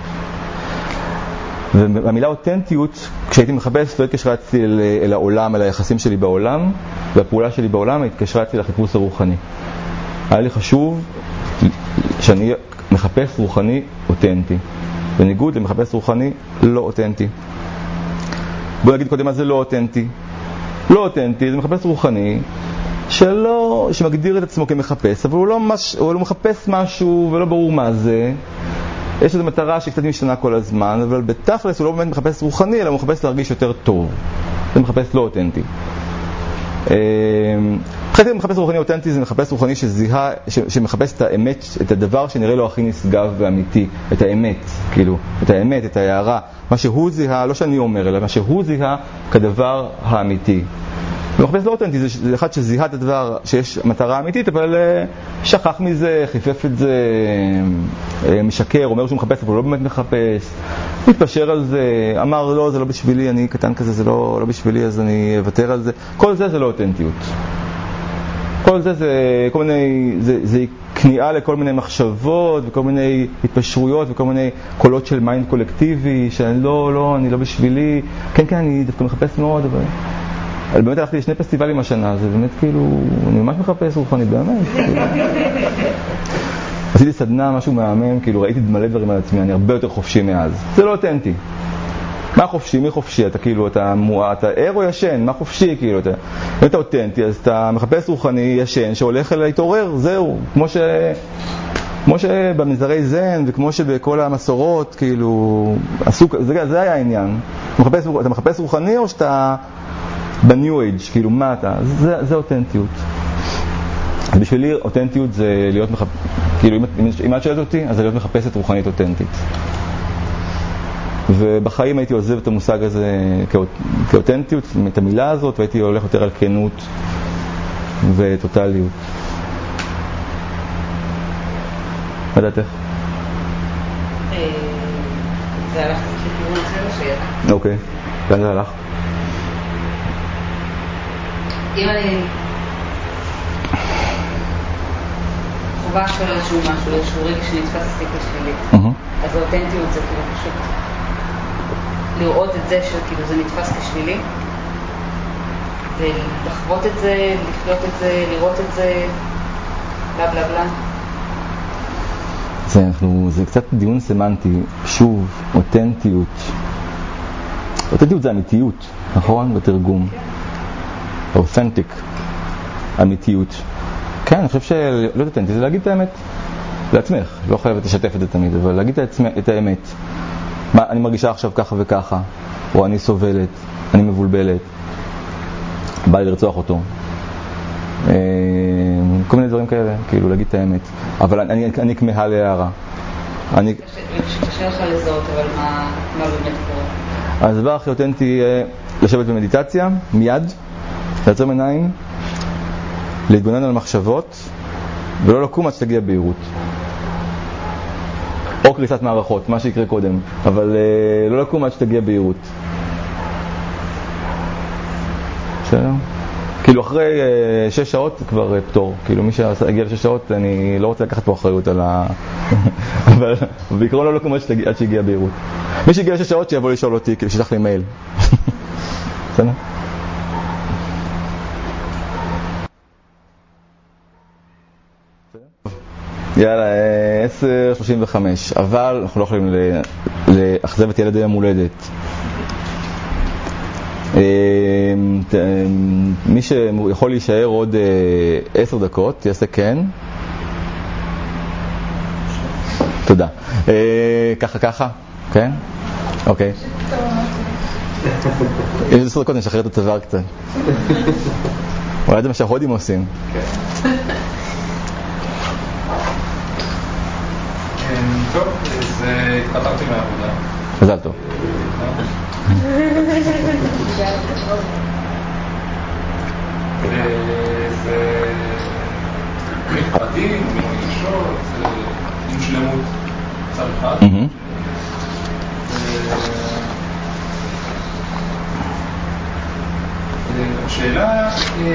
והמילה אותנטיות, כשהייתי מחפש, לא התקשרתי אל, אל העולם, אל היחסים שלי בעולם, והפעולה שלי בעולם, התקשרתי לחיפוש הרוחני. היה לי חשוב שאני מחפש רוחני אותנטי. בניגוד למחפש רוחני לא אותנטי. בוא נגיד קודם מה זה לא אותנטי. לא אותנטי זה מחפש רוחני שלא, שמגדיר את עצמו כמחפש, אבל הוא לא, מש, הוא לא מחפש משהו ולא ברור מה זה. יש איזו מטרה שקצת משתנה כל הזמן, אבל בתכלס הוא לא באמת מחפש רוחני, אלא הוא מחפש להרגיש יותר טוב. זה מחפש לא אותנטי. מבחינתי מחפש רוחני אותנטי זה מחפש רוחני שזיהה, שמחפש את האמת, את הדבר שנראה לו הכי נשגב ואמיתי, את האמת, כאילו, את האמת, את ההערה, מה שהוא זיהה, לא שאני אומר, אלא מה שהוא זיהה כדבר האמיתי. ומחפש לא אותנטי זה, זה אחד שזיהה את הדבר שיש מטרה אמיתית, אבל שכח מזה, חיפף את זה, משקר, אומר שהוא מחפש, אבל הוא לא באמת מחפש, מתפשר על זה, אמר לא, זה לא בשבילי, אני קטן כזה, זה לא, לא בשבילי, אז אני אוותר על זה. כל זה זה לא אותנטיות. כל זה זה כל מיני, זה, זה כניעה לכל מיני מחשבות וכל מיני התפשרויות וכל מיני קולות של מיינד קולקטיבי, שאני לא, לא, אני לא בשבילי, כן, כן, אני דווקא מחפש מאוד, אבל... אבל באמת הלכתי לשני פסטיבלים השנה, זה באמת כאילו, אני ממש מחפש רוחני, באמת. עשיתי סדנה, משהו מהמם, כאילו ראיתי מלא דברים על עצמי, אני הרבה יותר חופשי מאז. זה לא אותנטי. מה חופשי? מי חופשי? אתה כאילו, אתה מועט, אתה ער או ישן? מה חופשי? כאילו, אתה, אם אתה אותנטי, אז אתה מחפש רוחני ישן שהולך להתעורר, זהו. כמו ש... כמו שבמנזרי זן וכמו שבכל המסורות, כאילו, עסוק, זה, זה היה העניין. אתה מחפש, אתה מחפש רוחני או שאתה בניו אייג', כאילו, מה אתה? זה, זה אותנטיות. בשבילי, אותנטיות זה להיות מחפש, כאילו, אם, אם את שואלת אותי, אז זה להיות מחפשת רוחנית אותנטית. ובחיים הייתי עוזב את המושג הזה כאות, כאותנטיות, את המילה הזאת, והייתי הולך יותר על כנות וטוטליות. מה דעתך? זה הלך לכיוון אחר שיהיה. אוקיי, לאן זה הלך? אם אני מחווה של איזשהו משהו, איזשהו רגע שנתפסתי כשלילי. אז האותנטיות זה כאילו פשוט לראות את זה שכאילו זה נתפס כשלילי, ולחוות את זה, לחיות את זה, לראות את זה, בלה בלה בלה. זה, אנחנו, זה קצת דיון סמנטי, שוב, אותנטיות. אותנטיות זה אמיתיות, נכון? בתרגום. אותנטיק, אמיתיות. כן, אני חושב שלהיות אותנטי זה להגיד את האמת לעצמך, לא חייבת לשתף את זה תמיד, אבל להגיד את האמת. מה, אני מרגישה עכשיו ככה וככה, או אני סובלת, אני מבולבלת, בא לי לרצוח אותו. כל מיני דברים כאלה, כאילו להגיד את האמת. אבל אני, אני כמהה להערה. אני... קשה לך לזהות, אבל מה, מה באמת קורה? אז הדבר הכי אותנטי לשבת במדיטציה, מיד, לעצום עיניים, להתבונן על מחשבות, ולא לקום עד שתגיע בהירות. או קריסת מערכות, מה שיקרה קודם, אבל לא לקום עד שתגיע בהירות. בסדר? כאילו אחרי שש שעות כבר פטור, כאילו מי שהגיע לשש שעות אני לא רוצה לקחת פה אחריות על ה... אבל בעיקרון לא לקום עד שהגיע בהירות. מי שהגיע לשש שעות שיבוא לשאול אותי, כאילו שישלח לי מייל. בסדר? יאללה, עשר שלושים וחמש, אבל אנחנו לא יכולים לאכזב את ילד היום הולדת. מי שיכול להישאר עוד עשר דקות יעשה כן. תודה. ככה ככה, כן? אוקיי. יש עשר דקות נשחרר את הצוואר קצת. אולי זה מה שההודים עושים. טוב, אז התפטרתי מהעבודה. מזל טוב. זה מתפדים, מרגישות, עם שלמות צד אחד. השאלה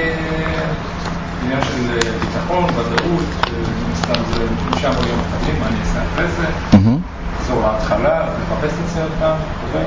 עניין של ביטחון, ודאות, מסתם זה משם ביום החדים, מה אני אעשה אחרי זה, זו ההתחלה, לחפש את זה עוד פעם, עובר.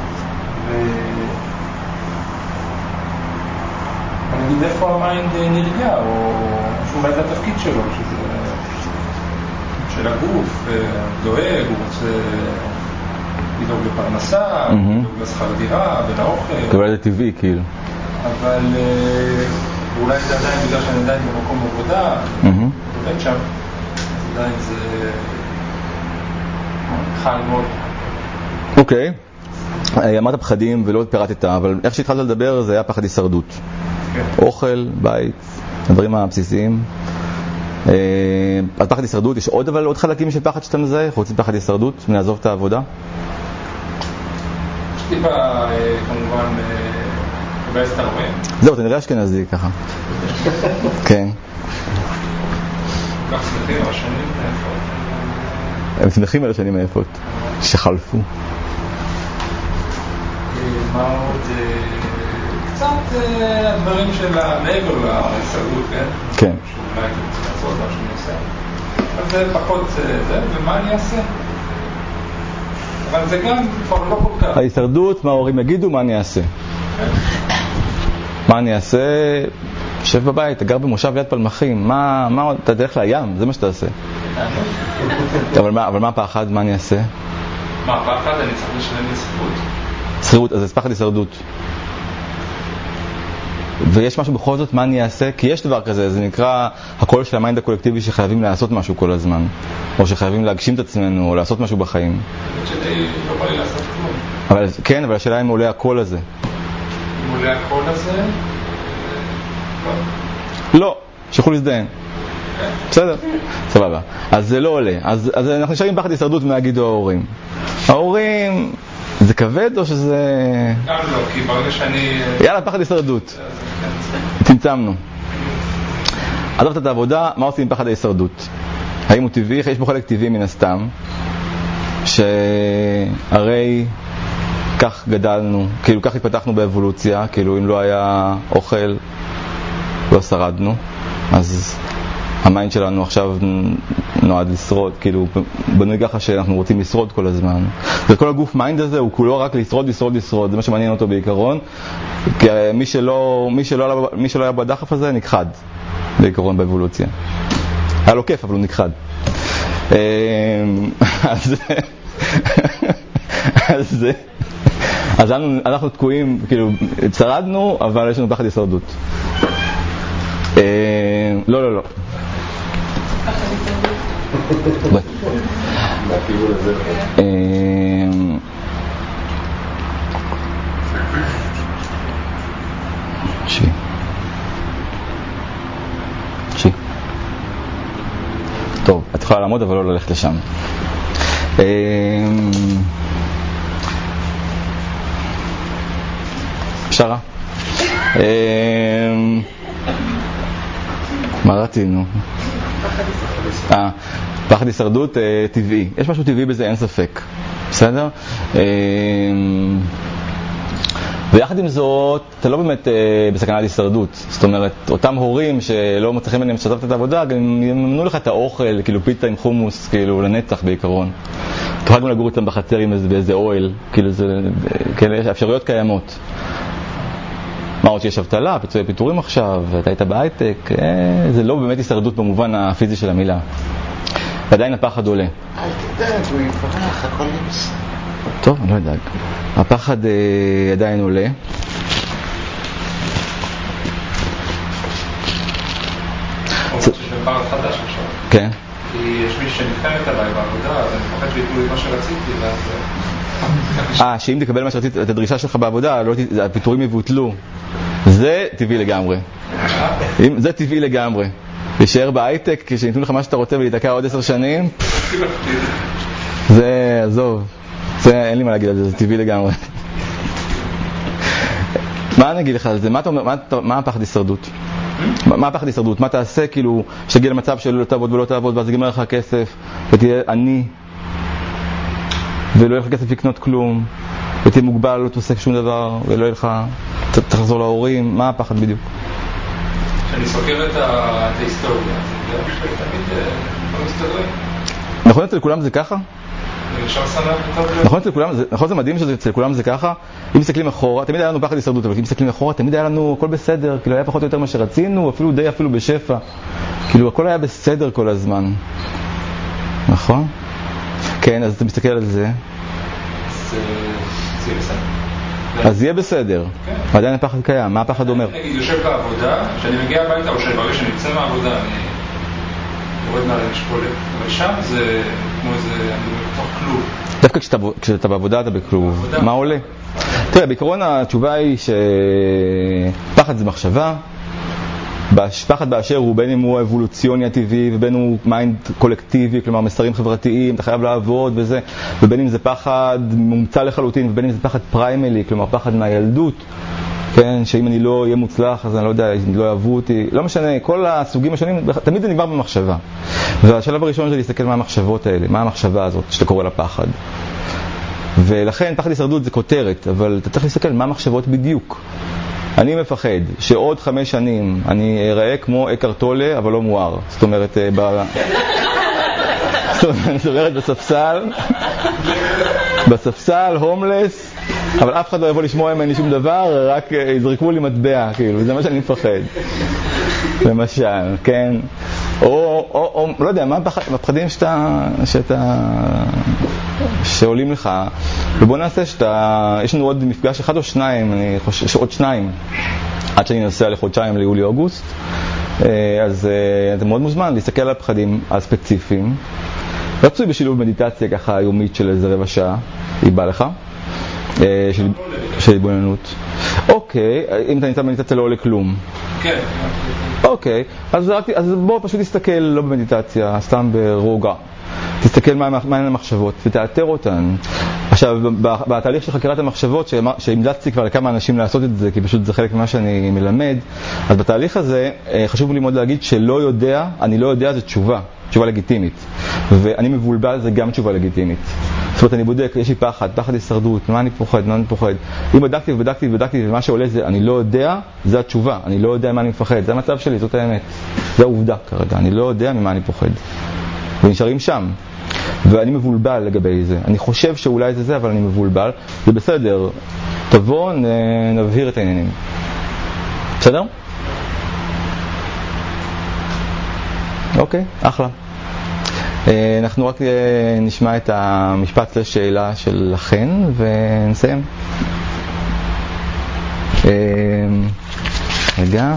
אני אגיד איפה המיינד נרגע, או שאולי זה התפקיד שלו, שזה של הגוף, דואג, הוא רוצה לדאוג לפרנסה, לדאוג לשכר דירה, ולאוכל. אולי זה טבעי, כאילו. אבל אולי זה עדיין בגלל שאני עדיין במקום עבודה, עובד שם, אז עדיין זה חל מאוד. אוקיי. אמרת פחדים ולא פירטת, אבל איך שהתחלת לדבר זה היה פחד הישרדות. אוכל, בית, הדברים הבסיסיים. אז פחד הישרדות, יש עוד אבל עוד חלקים של פחד שאתה מזהה, חוץ מפחד הישרדות, מנעזוב את העבודה? יש טיפה כמובן לבאס את הרואים. זהו, אתה נראה אשכנזי ככה. כן. כך שמחים על השנים היפות. הם שמחים על השנים היפות שחלפו. מה עוד? קצת הדברים של מעבר להישרדות, כן? כן. שאולי הייתי צריך לעשות מה שאני עושה. אז זה פחות זה, ומה אני אעשה? אבל זה גם כבר לא כל כך. ההישרדות, מה ההורים יגידו, מה אני אעשה? מה אני אעשה? יושב בבית, אתה גר במושב ליד פלמחים, מה, מה, אתה תלך לים, זה מה שאתה עושה. אבל מה, אבל מה הפחד, מה אני אעשה? מה הפחד? אני צריך לשלם לי שכירות. שכירות, אז זה פחד הישרדות. ויש משהו בכל זאת, מה אני אעשה? כי יש דבר כזה, זה נקרא הקול של המיינד הקולקטיבי שחייבים לעשות משהו כל הזמן. או שחייבים להגשים את עצמנו, או לעשות משהו בחיים. שלי לא בא לי לעשות כלום. אבל, כן, אבל השאלה אם עולה הקול הזה. אם עולה הקול הזה? לא, שיכול להזדהן. בסדר, סבבה. אז זה לא עולה. אז, אז אנחנו נשארים פחד הישרדות מהגידו ההורים. ההורים, זה כבד או שזה... גם לא, כי ברגע שאני... יאללה, פחד הישרדות. צמצמנו. עזבת את העבודה, מה עושים עם פחד ההישרדות? האם הוא טבעי? יש בו חלק טבעי מן הסתם, שהרי כך גדלנו, כאילו כך התפתחנו באבולוציה, כאילו אם לא היה אוכל, לא שרדנו. אז המיינד שלנו עכשיו נועד לשרוד, כאילו בנוי ככה שאנחנו רוצים לשרוד כל הזמן. וכל הגוף מיינד הזה הוא כולו רק לשרוד, לשרוד, לשרוד, זה מה שמעניין אותו בעיקרון. כי מי שלא, מי שלא, מי שלא היה בדחף הזה נכחד בעיקרון באבולוציה. היה לו כיף אבל הוא נכחד. אז אז אז אנחנו תקועים, כאילו צרדנו אבל יש לנו פחד הישרדות. לא לא לא שי שי טוב, את יכולה לעמוד אבל לא ללכת לשם. שרה מה רצינו? אה, פחד הישרדות טבעי. יש משהו טבעי בזה, אין ספק. בסדר? ויחד עם זאת, אתה לא באמת בסכנת הישרדות. זאת אומרת, אותם הורים שלא מצליחים להם לשתף את העבודה, גם ימנו לך את האוכל, כאילו פיתה עם חומוס, כאילו לנצח בעיקרון. תוכל גם לגור איתם בחצר עם איזה אוהל, כאילו זה, כאלה אפשרויות קיימות. מה עוד שיש אבטלה, פיצויי פיטורים עכשיו, ואתה היית בהייטק, אה, זה לא באמת הישרדות במובן הפיזי של המילה. ועדיין הפחד עולה. אל תדאג, הוא יפרח, הכל נמס. טוב, אני לא אדאג. הפחד אה, עדיין עולה. או שיש פחד חדש עכשיו. כן. כי יש מי שנתקמת עליי בעבודה, אז אני מפחד שיתנו לי מה שרציתי, ואז... אה, שאם תקבל מה שרצית, את הדרישה שלך בעבודה, לא, הפיטורים יבוטלו. זה טבעי לגמרי. זה טבעי לגמרי. להישאר בהייטק, כשניתנו לך מה שאתה רוצה ולהתעקע עוד עשר שנים, זה, עזוב. זה, אין לי מה להגיד על זה, זה טבעי לגמרי. מה אני אגיד לך על זה? מה אתה אומר, מה, מה הפחד הישרדות? מה הפחד הישרדות? מה תעשה כאילו שתגיע למצב של לא תעבוד ולא תעבוד ואז יגמר לך כסף ותהיה עני ולא יהיה לך כסף לקנות כלום ותהיה מוגבל, לא תעשה שום דבר ולא יהיה לך, תחזור להורים. מה הפחד בדיוק? שאני סוקר את ההיסטוריה, זה תמיד לא מסתדרים. נכון אצל כולם זה ככה? אפשר שמח וטוב. נכון אצל כולם, נכון זה מדהים שאצל כולם זה ככה. אם מסתכלים אחורה, תמיד היה לנו פחד הישרדות, אבל אם מסתכלים אחורה, תמיד היה לנו הכל בסדר, כאילו היה פחות או יותר מה שרצינו, אפילו די אפילו בשפע. כאילו הכל היה בסדר כל הזמן. נכון? כן, אז אתה מסתכל על זה. זה יהיה בסדר. אז יהיה בסדר. עדיין הפחד קיים. מה הפחד אומר? נגיד, יושב בעבודה, כשאני מגיע הביתה או שברגע שאני יוצא מהעבודה, אני יורד מעל המשקולת. אבל שם זה כמו איזה, אני בתוך כלוב. דווקא כשאתה, כשאתה בעבודה אתה בכלוב. מה עולה? תראה, בעיקרון התשובה היא שפחד זה מחשבה. פחד באשר הוא, בין אם הוא אבולוציוני הטבעי ובין הוא מיינד קולקטיבי, כלומר מסרים חברתיים, אתה חייב לעבוד וזה, ובין אם זה פחד מומצא לחלוטין ובין אם זה פחד פריימלי, כלומר פחד מהילדות, כן, שאם אני לא אהיה מוצלח אז אני לא יודע, אם לא יאהבו אותי, לא משנה, כל הסוגים השונים, תמיד זה נגמר במחשבה. והשלב הראשון זה להסתכל מה המחשבות האלה, מה המחשבה הזאת שאתה קורא לה פחד. ולכן פחד הישרדות זה כותרת, אבל אתה צריך להסתכל מה המחשבות בדיוק. אני מפחד שעוד חמש שנים אני אראה כמו אקרטולה, אבל לא מואר. זאת אומרת, ב... זאת אומרת בספסל, בספסל, הומלס, אבל אף אחד לא יבוא לשמוע ממני שום דבר, רק יזרקו לי מטבע, כאילו, זה מה שאני מפחד. למשל, כן? או, או, או, לא יודע, מה הפחדים שאתה, שאתה, שעולים לך, ובוא נעשה שאתה, יש לנו עוד מפגש אחד או שניים, אני חושב, עוד שניים, עד שאני נוסע לחודשיים ליולי-אוגוסט, אז אתה מאוד מוזמן להסתכל על הפחדים הספציפיים, רצוי בשילוב מדיטציה ככה יומית של איזה רבע שעה, היא באה לך, של, של התבוננות. אוקיי, אם אתה נמצא במדיטציה לא עולה כלום. כן. אוקיי, אז, אז בוא פשוט תסתכל, לא במדיטציה, סתם ברוגע. תסתכל מה, מה הן המחשבות ותאתר אותן. עכשיו, בתהליך של חקירת המחשבות, שהמלצתי כבר לכמה אנשים לעשות את זה, כי פשוט זה חלק ממה שאני מלמד, אז בתהליך הזה חשוב לי מאוד להגיד שלא יודע, אני לא יודע, זה תשובה, תשובה לגיטימית. ואני מבולבל, זה גם תשובה לגיטימית. זאת אומרת, אני בודק, יש לי פחד, פחד הישרדות, מה אני פוחד, מה אני פוחד. אם בדקתי ובדקתי ובדקתי ומה שעולה זה, אני לא יודע, זה התשובה, אני לא יודע מה אני מפחד, זה המצב שלי, זאת האמת. זה העובדה כרגע, אני לא יודע ממה אני פוחד. ונשארים שם. ואני מבולבל לגבי זה. אני חושב שאולי זה זה, אבל אני מבולבל. זה בסדר. תבוא, נבהיר את העניינים. בסדר? אוקיי, אחלה. אנחנו רק נשמע את המשפט לשאלה שלכן ונסיים. רגע.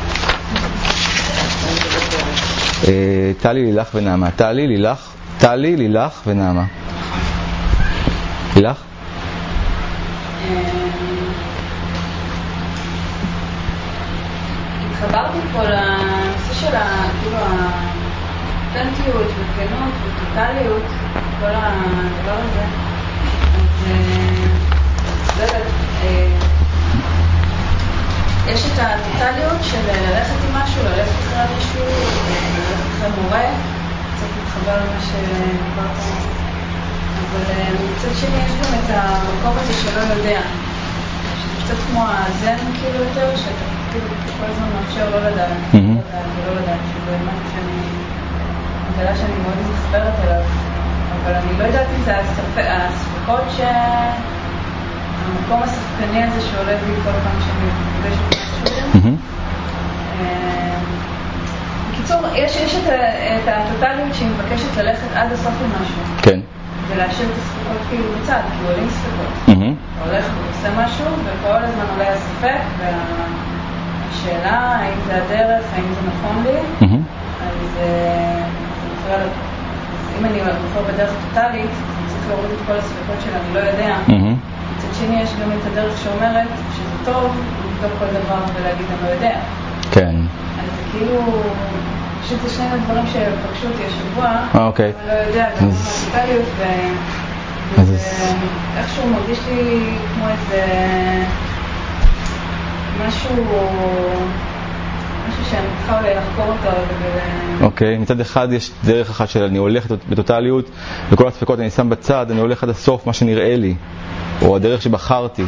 טלי, לילך ונעמה. טלי, לילך, טלי, לילך ונעמה. לילך? התחברתי פה לנושא של כאילו האותנטיות וכנות וטוטליות, כל הדבר הזה. אז לא יודעת, יש את הטוטליות של ללכת עם משהו, ללכת אחרי משהו, ללכת אחרי מורה, קצת מתחבר למה שדיברת. אבל מצד שני יש גם את המקום הזה שלא יודע, שזה קצת כמו הזן כאילו יותר, שאתה כאילו כל הזמן מאפשר לא לדעת, לא לדעת ולא לדעת, שזה משהו שאני מגלה שאני מאוד מתחברת אליו, אבל אני לא יודעת אם זה הספקות ש... המקום הספקני הזה שעולה בי כל פעם שאני מתגבשת משהו. בקיצור, יש את הטוטליות שהיא מבקשת ללכת עד הסוף למשהו. כן. ולהשאיר את הספקות כאילו בצד, כי עולים ספקות. הולך ועושה משהו, וכל הזמן עולה הספק, והשאלה האם זה הדרך, האם זה נכון לי, אז אם אני בוחר בדרך טוטלית, אני צריך להוריד את כל הספקות שלה, אני לא יודע. מצד שני יש גם את הדרך שאומרת שזה טוב לבדוק כל דבר ולהגיד אני לא יודע. כן. אז זה כאילו, פשוט זה שני הדברים שפגשו אותי השבוע, אוקיי. אני לא יודע, גם מהטיטליות, ואיכשהו מרגיש לי כמו איזה משהו, משהו שאני צריכה אולי לחקור אותו. אוקיי, מצד אחד יש דרך אחת של אני הולך בטוטליות, וכל הספקות אני שם בצד, אני הולך עד הסוף, מה שנראה לי. או הדרך שבחרתי.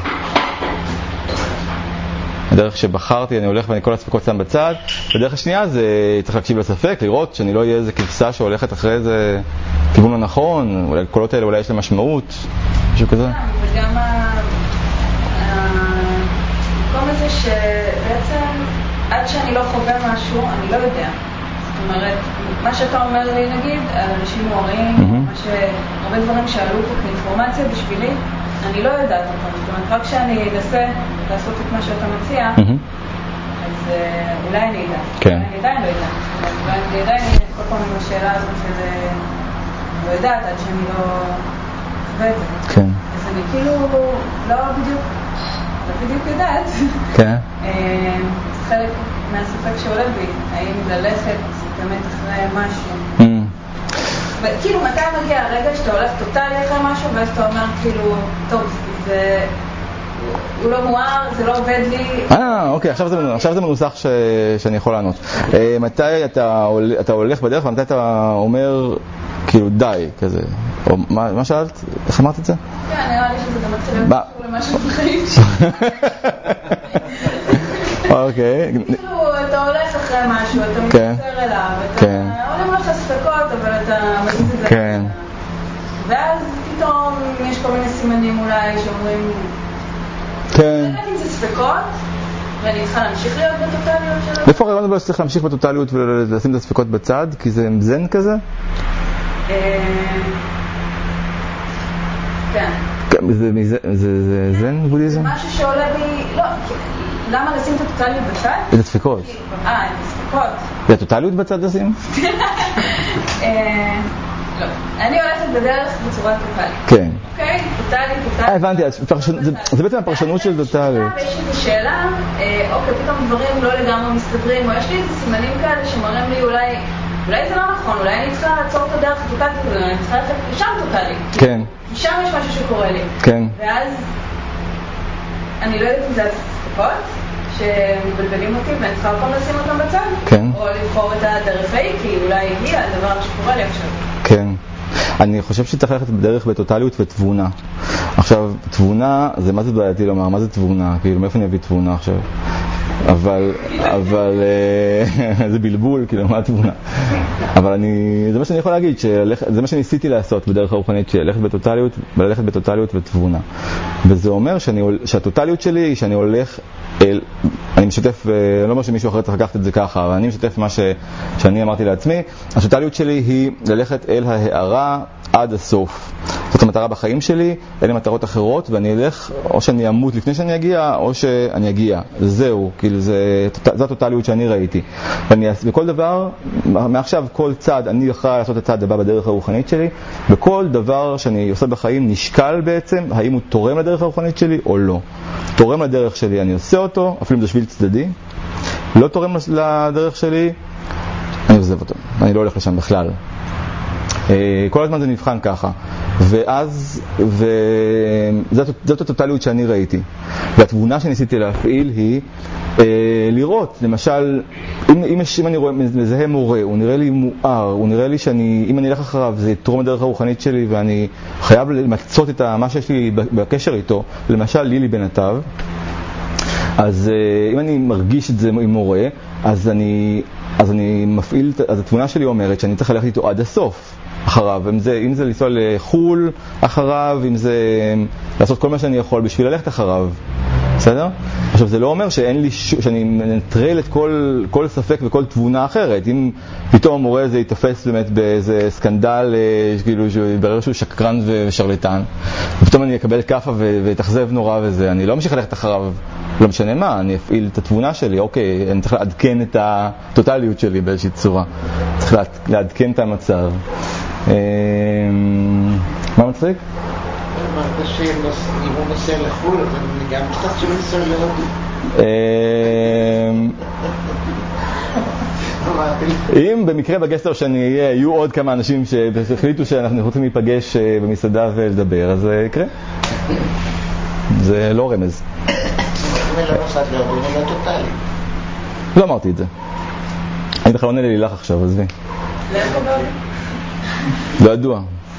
הדרך שבחרתי, אני הולך ואני כל הספקות שם בצד. הדרך השנייה זה צריך להקשיב לספק, לראות שאני לא אהיה איזה כבשה שהולכת אחרי איזה כיוון לא נכון, אולי הקולות האלה אולי יש להם משמעות, משהו כזה. וגם המקום הזה שבעצם עד שאני לא חווה משהו, אני לא יודע. זאת אומרת, מה שאתה אומר לי נגיד, על אנשים מוארים, הרבה דברים שעלו פה כאינפורמציה בשבילי, אני לא יודעת אותם, זאת אומרת, רק כשאני אנסה לעשות את מה שאתה מציע, אז אולי אני אדע. כן. אני עדיין לא יודעת. אולי אני עדיין כל פעם עם השאלה הזאת של לא יודעת, עד שאני לא חווה את זה. כן. אז אני כאילו לא בדיוק, לא בדיוק יודעת. כן. חלק מהספק שעולה בי, האם ללכת באמת אחרי משהו. וכאילו, מתי מגיע הרגע שאתה הולך טוטלי אחרי משהו, ואז אתה אומר, כאילו, טוב, זה... הוא לא מואר, זה לא עובד לי. אה, אוקיי, עכשיו זה מנוסח שאני יכול לענות. מתי אתה הולך בדרך, ומתי אתה אומר, כאילו, די, כזה. מה שאלת? איך אמרת את זה? כן, נראה לי שזה גם מתחיל להיות קשור למשהו בחיים שלי. אוקיי. כאילו, אתה הולך אחרי משהו, אתה מתקשר אליו, אתה עולים לך ספקות, אבל אתה מזיז את זה. כן. ואז פתאום יש כל מיני סימנים אולי שאומרים, כן. אני יודעת אם זה ספקות, ואני צריכה להמשיך להיות בטוטליות שלו. איפה הרעיון אבל שצריך להמשיך בטוטליות ולשים את הספקות בצד? כי זה זן כזה? כן. זה זן בודהיזם? זה משהו שעולה בי, לא, למה לשים את הטוטליות בצד? את הספקות. אה, את הספקות. זה הטוטליות בצד לשים? לא. אני הולכת בדרך בצורה טוטלית. כן. אוקיי? טוטלית, טוטלית. אה, הבנתי, זה בעצם הפרשנות של טוטליות. ויש איזו שאלה, אוקיי, פתאום דברים לא לגמרי מסתדרים, או יש לי איזה סימנים כאלה שמראים לי אולי, אולי זה לא נכון, אולי אני צריכה לעצור את הדרך הטוטלית, אני צריכה ללכת לשם טוטלית. כן. שם יש משהו שקורה לי. כן. ואז, אני לא יודעת אם זה הספקות, שמבלבלים אותי ואני צריכה פעם לשים אותם בצד. כן. או לבחור את הדרך ההיא, כי אולי היא הדבר שקורה לי עכשיו. כן. אני חושב שצריך ללכת בדרך בטוטליות ותבונה. עכשיו, תבונה, זה מה זה בעייתי לומר? מה זה תבונה? כאילו, מאיפה אני אביא תבונה עכשיו? אבל, אבל זה בלבול, כאילו, מה התבונה? אבל אני, זה מה שאני יכול להגיד, זה מה שניסיתי לעשות בדרך הרוחנית, ללכת בטוטליות, ללכת בטוטליות ותבונה. וזה אומר שאני, שהטוטליות שלי היא שאני הולך אל, אני משתף, אני לא אומר שמישהו אחר צריך לקחת את זה ככה, אבל אני משתף מה ש, שאני אמרתי לעצמי, הטוטליות שלי היא ללכת אל ההערה עד הסוף. זאת המטרה בחיים שלי, אלה מטרות אחרות, ואני אלך, או שאני אמות לפני שאני אגיע, או שאני אגיע. זהו, כאילו זה, זו הטוטליות שאני ראיתי. ואני, בכל דבר, מעכשיו כל צעד, אני אחראי לעשות את הצעד הבא בדרך הרוחנית שלי, בכל דבר שאני עושה בחיים נשקל בעצם, האם הוא תורם לדרך הרוחנית שלי או לא. תורם לדרך שלי, אני עושה אותו, אפילו אם זה שביל צדדי. לא תורם לדרך שלי, אני עוזב אותו. אני לא הולך לשם בכלל. כל הזמן זה נבחן ככה. ואז, וזאת הטוטליות שאני ראיתי. והתבונה שניסיתי להפעיל היא אה, לראות, למשל, אם, אם, אם אני רואה, מזהה מורה, הוא נראה לי מואר, הוא נראה לי שאני, אם אני אלך אחריו, זה יתרום לדרך הרוחנית שלי, ואני חייב למצות את מה שיש לי בקשר איתו, למשל לילי בנתיו, אז אה, אם אני מרגיש את זה עם מורה, אז אני, אז אני מפעיל, אז התבונה שלי אומרת שאני צריך ללכת איתו עד הסוף. אחריו, אם זה, אם זה לנסוע לחול אחריו, אם זה לעשות כל מה שאני יכול בשביל ללכת אחריו. בסדר? עכשיו, זה לא אומר שאין לי ש... שאני מנטרל את כל, כל ספק וכל תבונה אחרת. אם פתאום המורה הזה יתפס באמת באיזה סקנדל, כאילו, שיברר שהוא שקרן ושרלטן, ופתאום אני אקבל קפה ותחזב נורא וזה, אני לא ממשיך ללכת אחריו, לא משנה מה, אני אפעיל את התבונה שלי, אוקיי, אני צריך לעדכן את הטוטליות שלי באיזושהי צורה. צריך לעדכן את המצב. מה מצחיק? אמרת שאם הוא נוסע לחול, אז אני גם קצת שלא נוסע להודו. אם במקרה בגסטר שאני אהיה, יהיו עוד כמה אנשים שהחליטו שאנחנו רוצים להיפגש במסעדה ולדבר, אז זה יקרה. זה לא רמז. אני לא נוסעת להודו, אני לא טוטלי. לא אמרתי את זה. אני בכלל עונה ללילך עכשיו, עזבי. לאיפה בהודו? לא ידוע.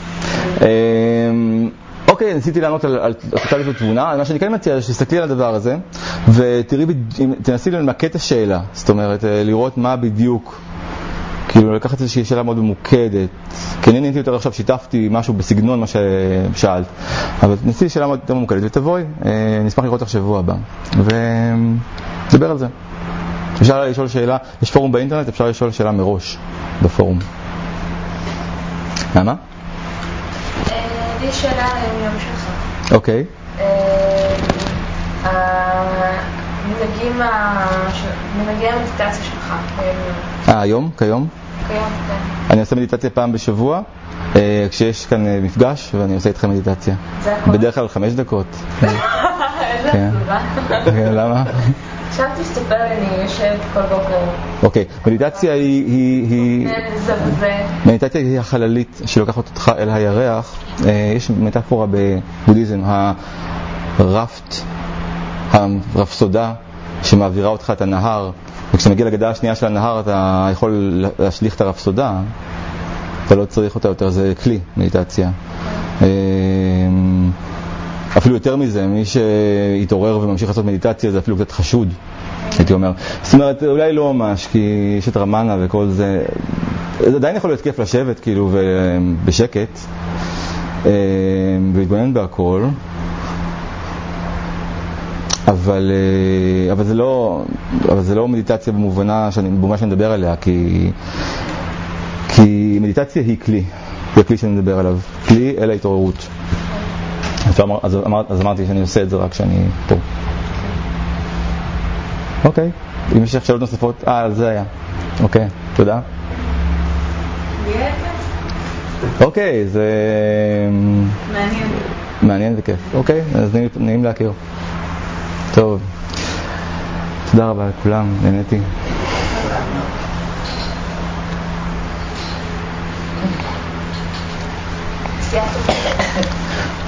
אוקיי, ניסיתי לענות על טוטליות ותבונה. מה שאני כן מציע, שתסתכלי על הדבר הזה, ותראי, תנסי למקד את השאלה. זאת אומרת, לראות מה בדיוק, כאילו לקחת איזושהי שאלה מאוד ממוקדת. כי אני נהניתי יותר עכשיו, שיתפתי משהו בסגנון מה ששאלת. אבל ניסיתי שאלה מאוד ממוקדת, ותבואי, נשמח לראות לך שבוע הבא. ונדבר על זה. אפשר לשאול שאלה, יש פורום באינטרנט, אפשר לשאול שאלה מראש בפורום. למה? לי שאלה מיום שלך. אוקיי. מנהגי המדיטציה שלך. אה, היום? כיום? כיום, כן. אני עושה מדיטציה פעם בשבוע, כשיש כאן מפגש, ואני עושה איתכם מדיטציה. זה הכל? בדרך כלל חמש דקות. איזה עצובה. כן, למה? חשבתי שתספר לי, אני יושבת כל בוקר. אוקיי, מדיטציה היא... זה וזה. מדיטציה היא החללית שלוקחת אותך אל הירח. יש מטאפורה בבודהיזם, הרפט, הרפסודה שמעבירה אותך את הנהר, וכשאתה מגיע לגדה השנייה של הנהר אתה יכול להשליך את הרפסודה, אתה לא צריך אותה יותר, זה כלי, מדיטציה. אפילו יותר מזה, מי שיתעורר וממשיך לעשות מדיטציה זה אפילו קצת חשוד, הייתי אומר. זאת אומרת, אולי לא ממש, כי יש את רמנה וכל זה, זה עדיין יכול להיות כיף לשבת כאילו בשקט ולהתבונן בהכל, אבל, אבל, זה לא, אבל זה לא מדיטציה במובנה שאני, במובנה שאני מדבר עליה, כי, כי מדיטציה היא כלי, זה כלי שאני מדבר עליו, כלי אל ההתעוררות. אז, אמר, אז אמרתי שאני עושה את זה רק כשאני פה. אוקיי, אם יש שאלות נוספות, אה, זה היה. אוקיי, תודה. אוקיי, זה... מעניין. מעניין וכיף. אוקיי, אז נעים, נעים להכיר. טוב. תודה רבה לכולם, נהניתי. סיימת.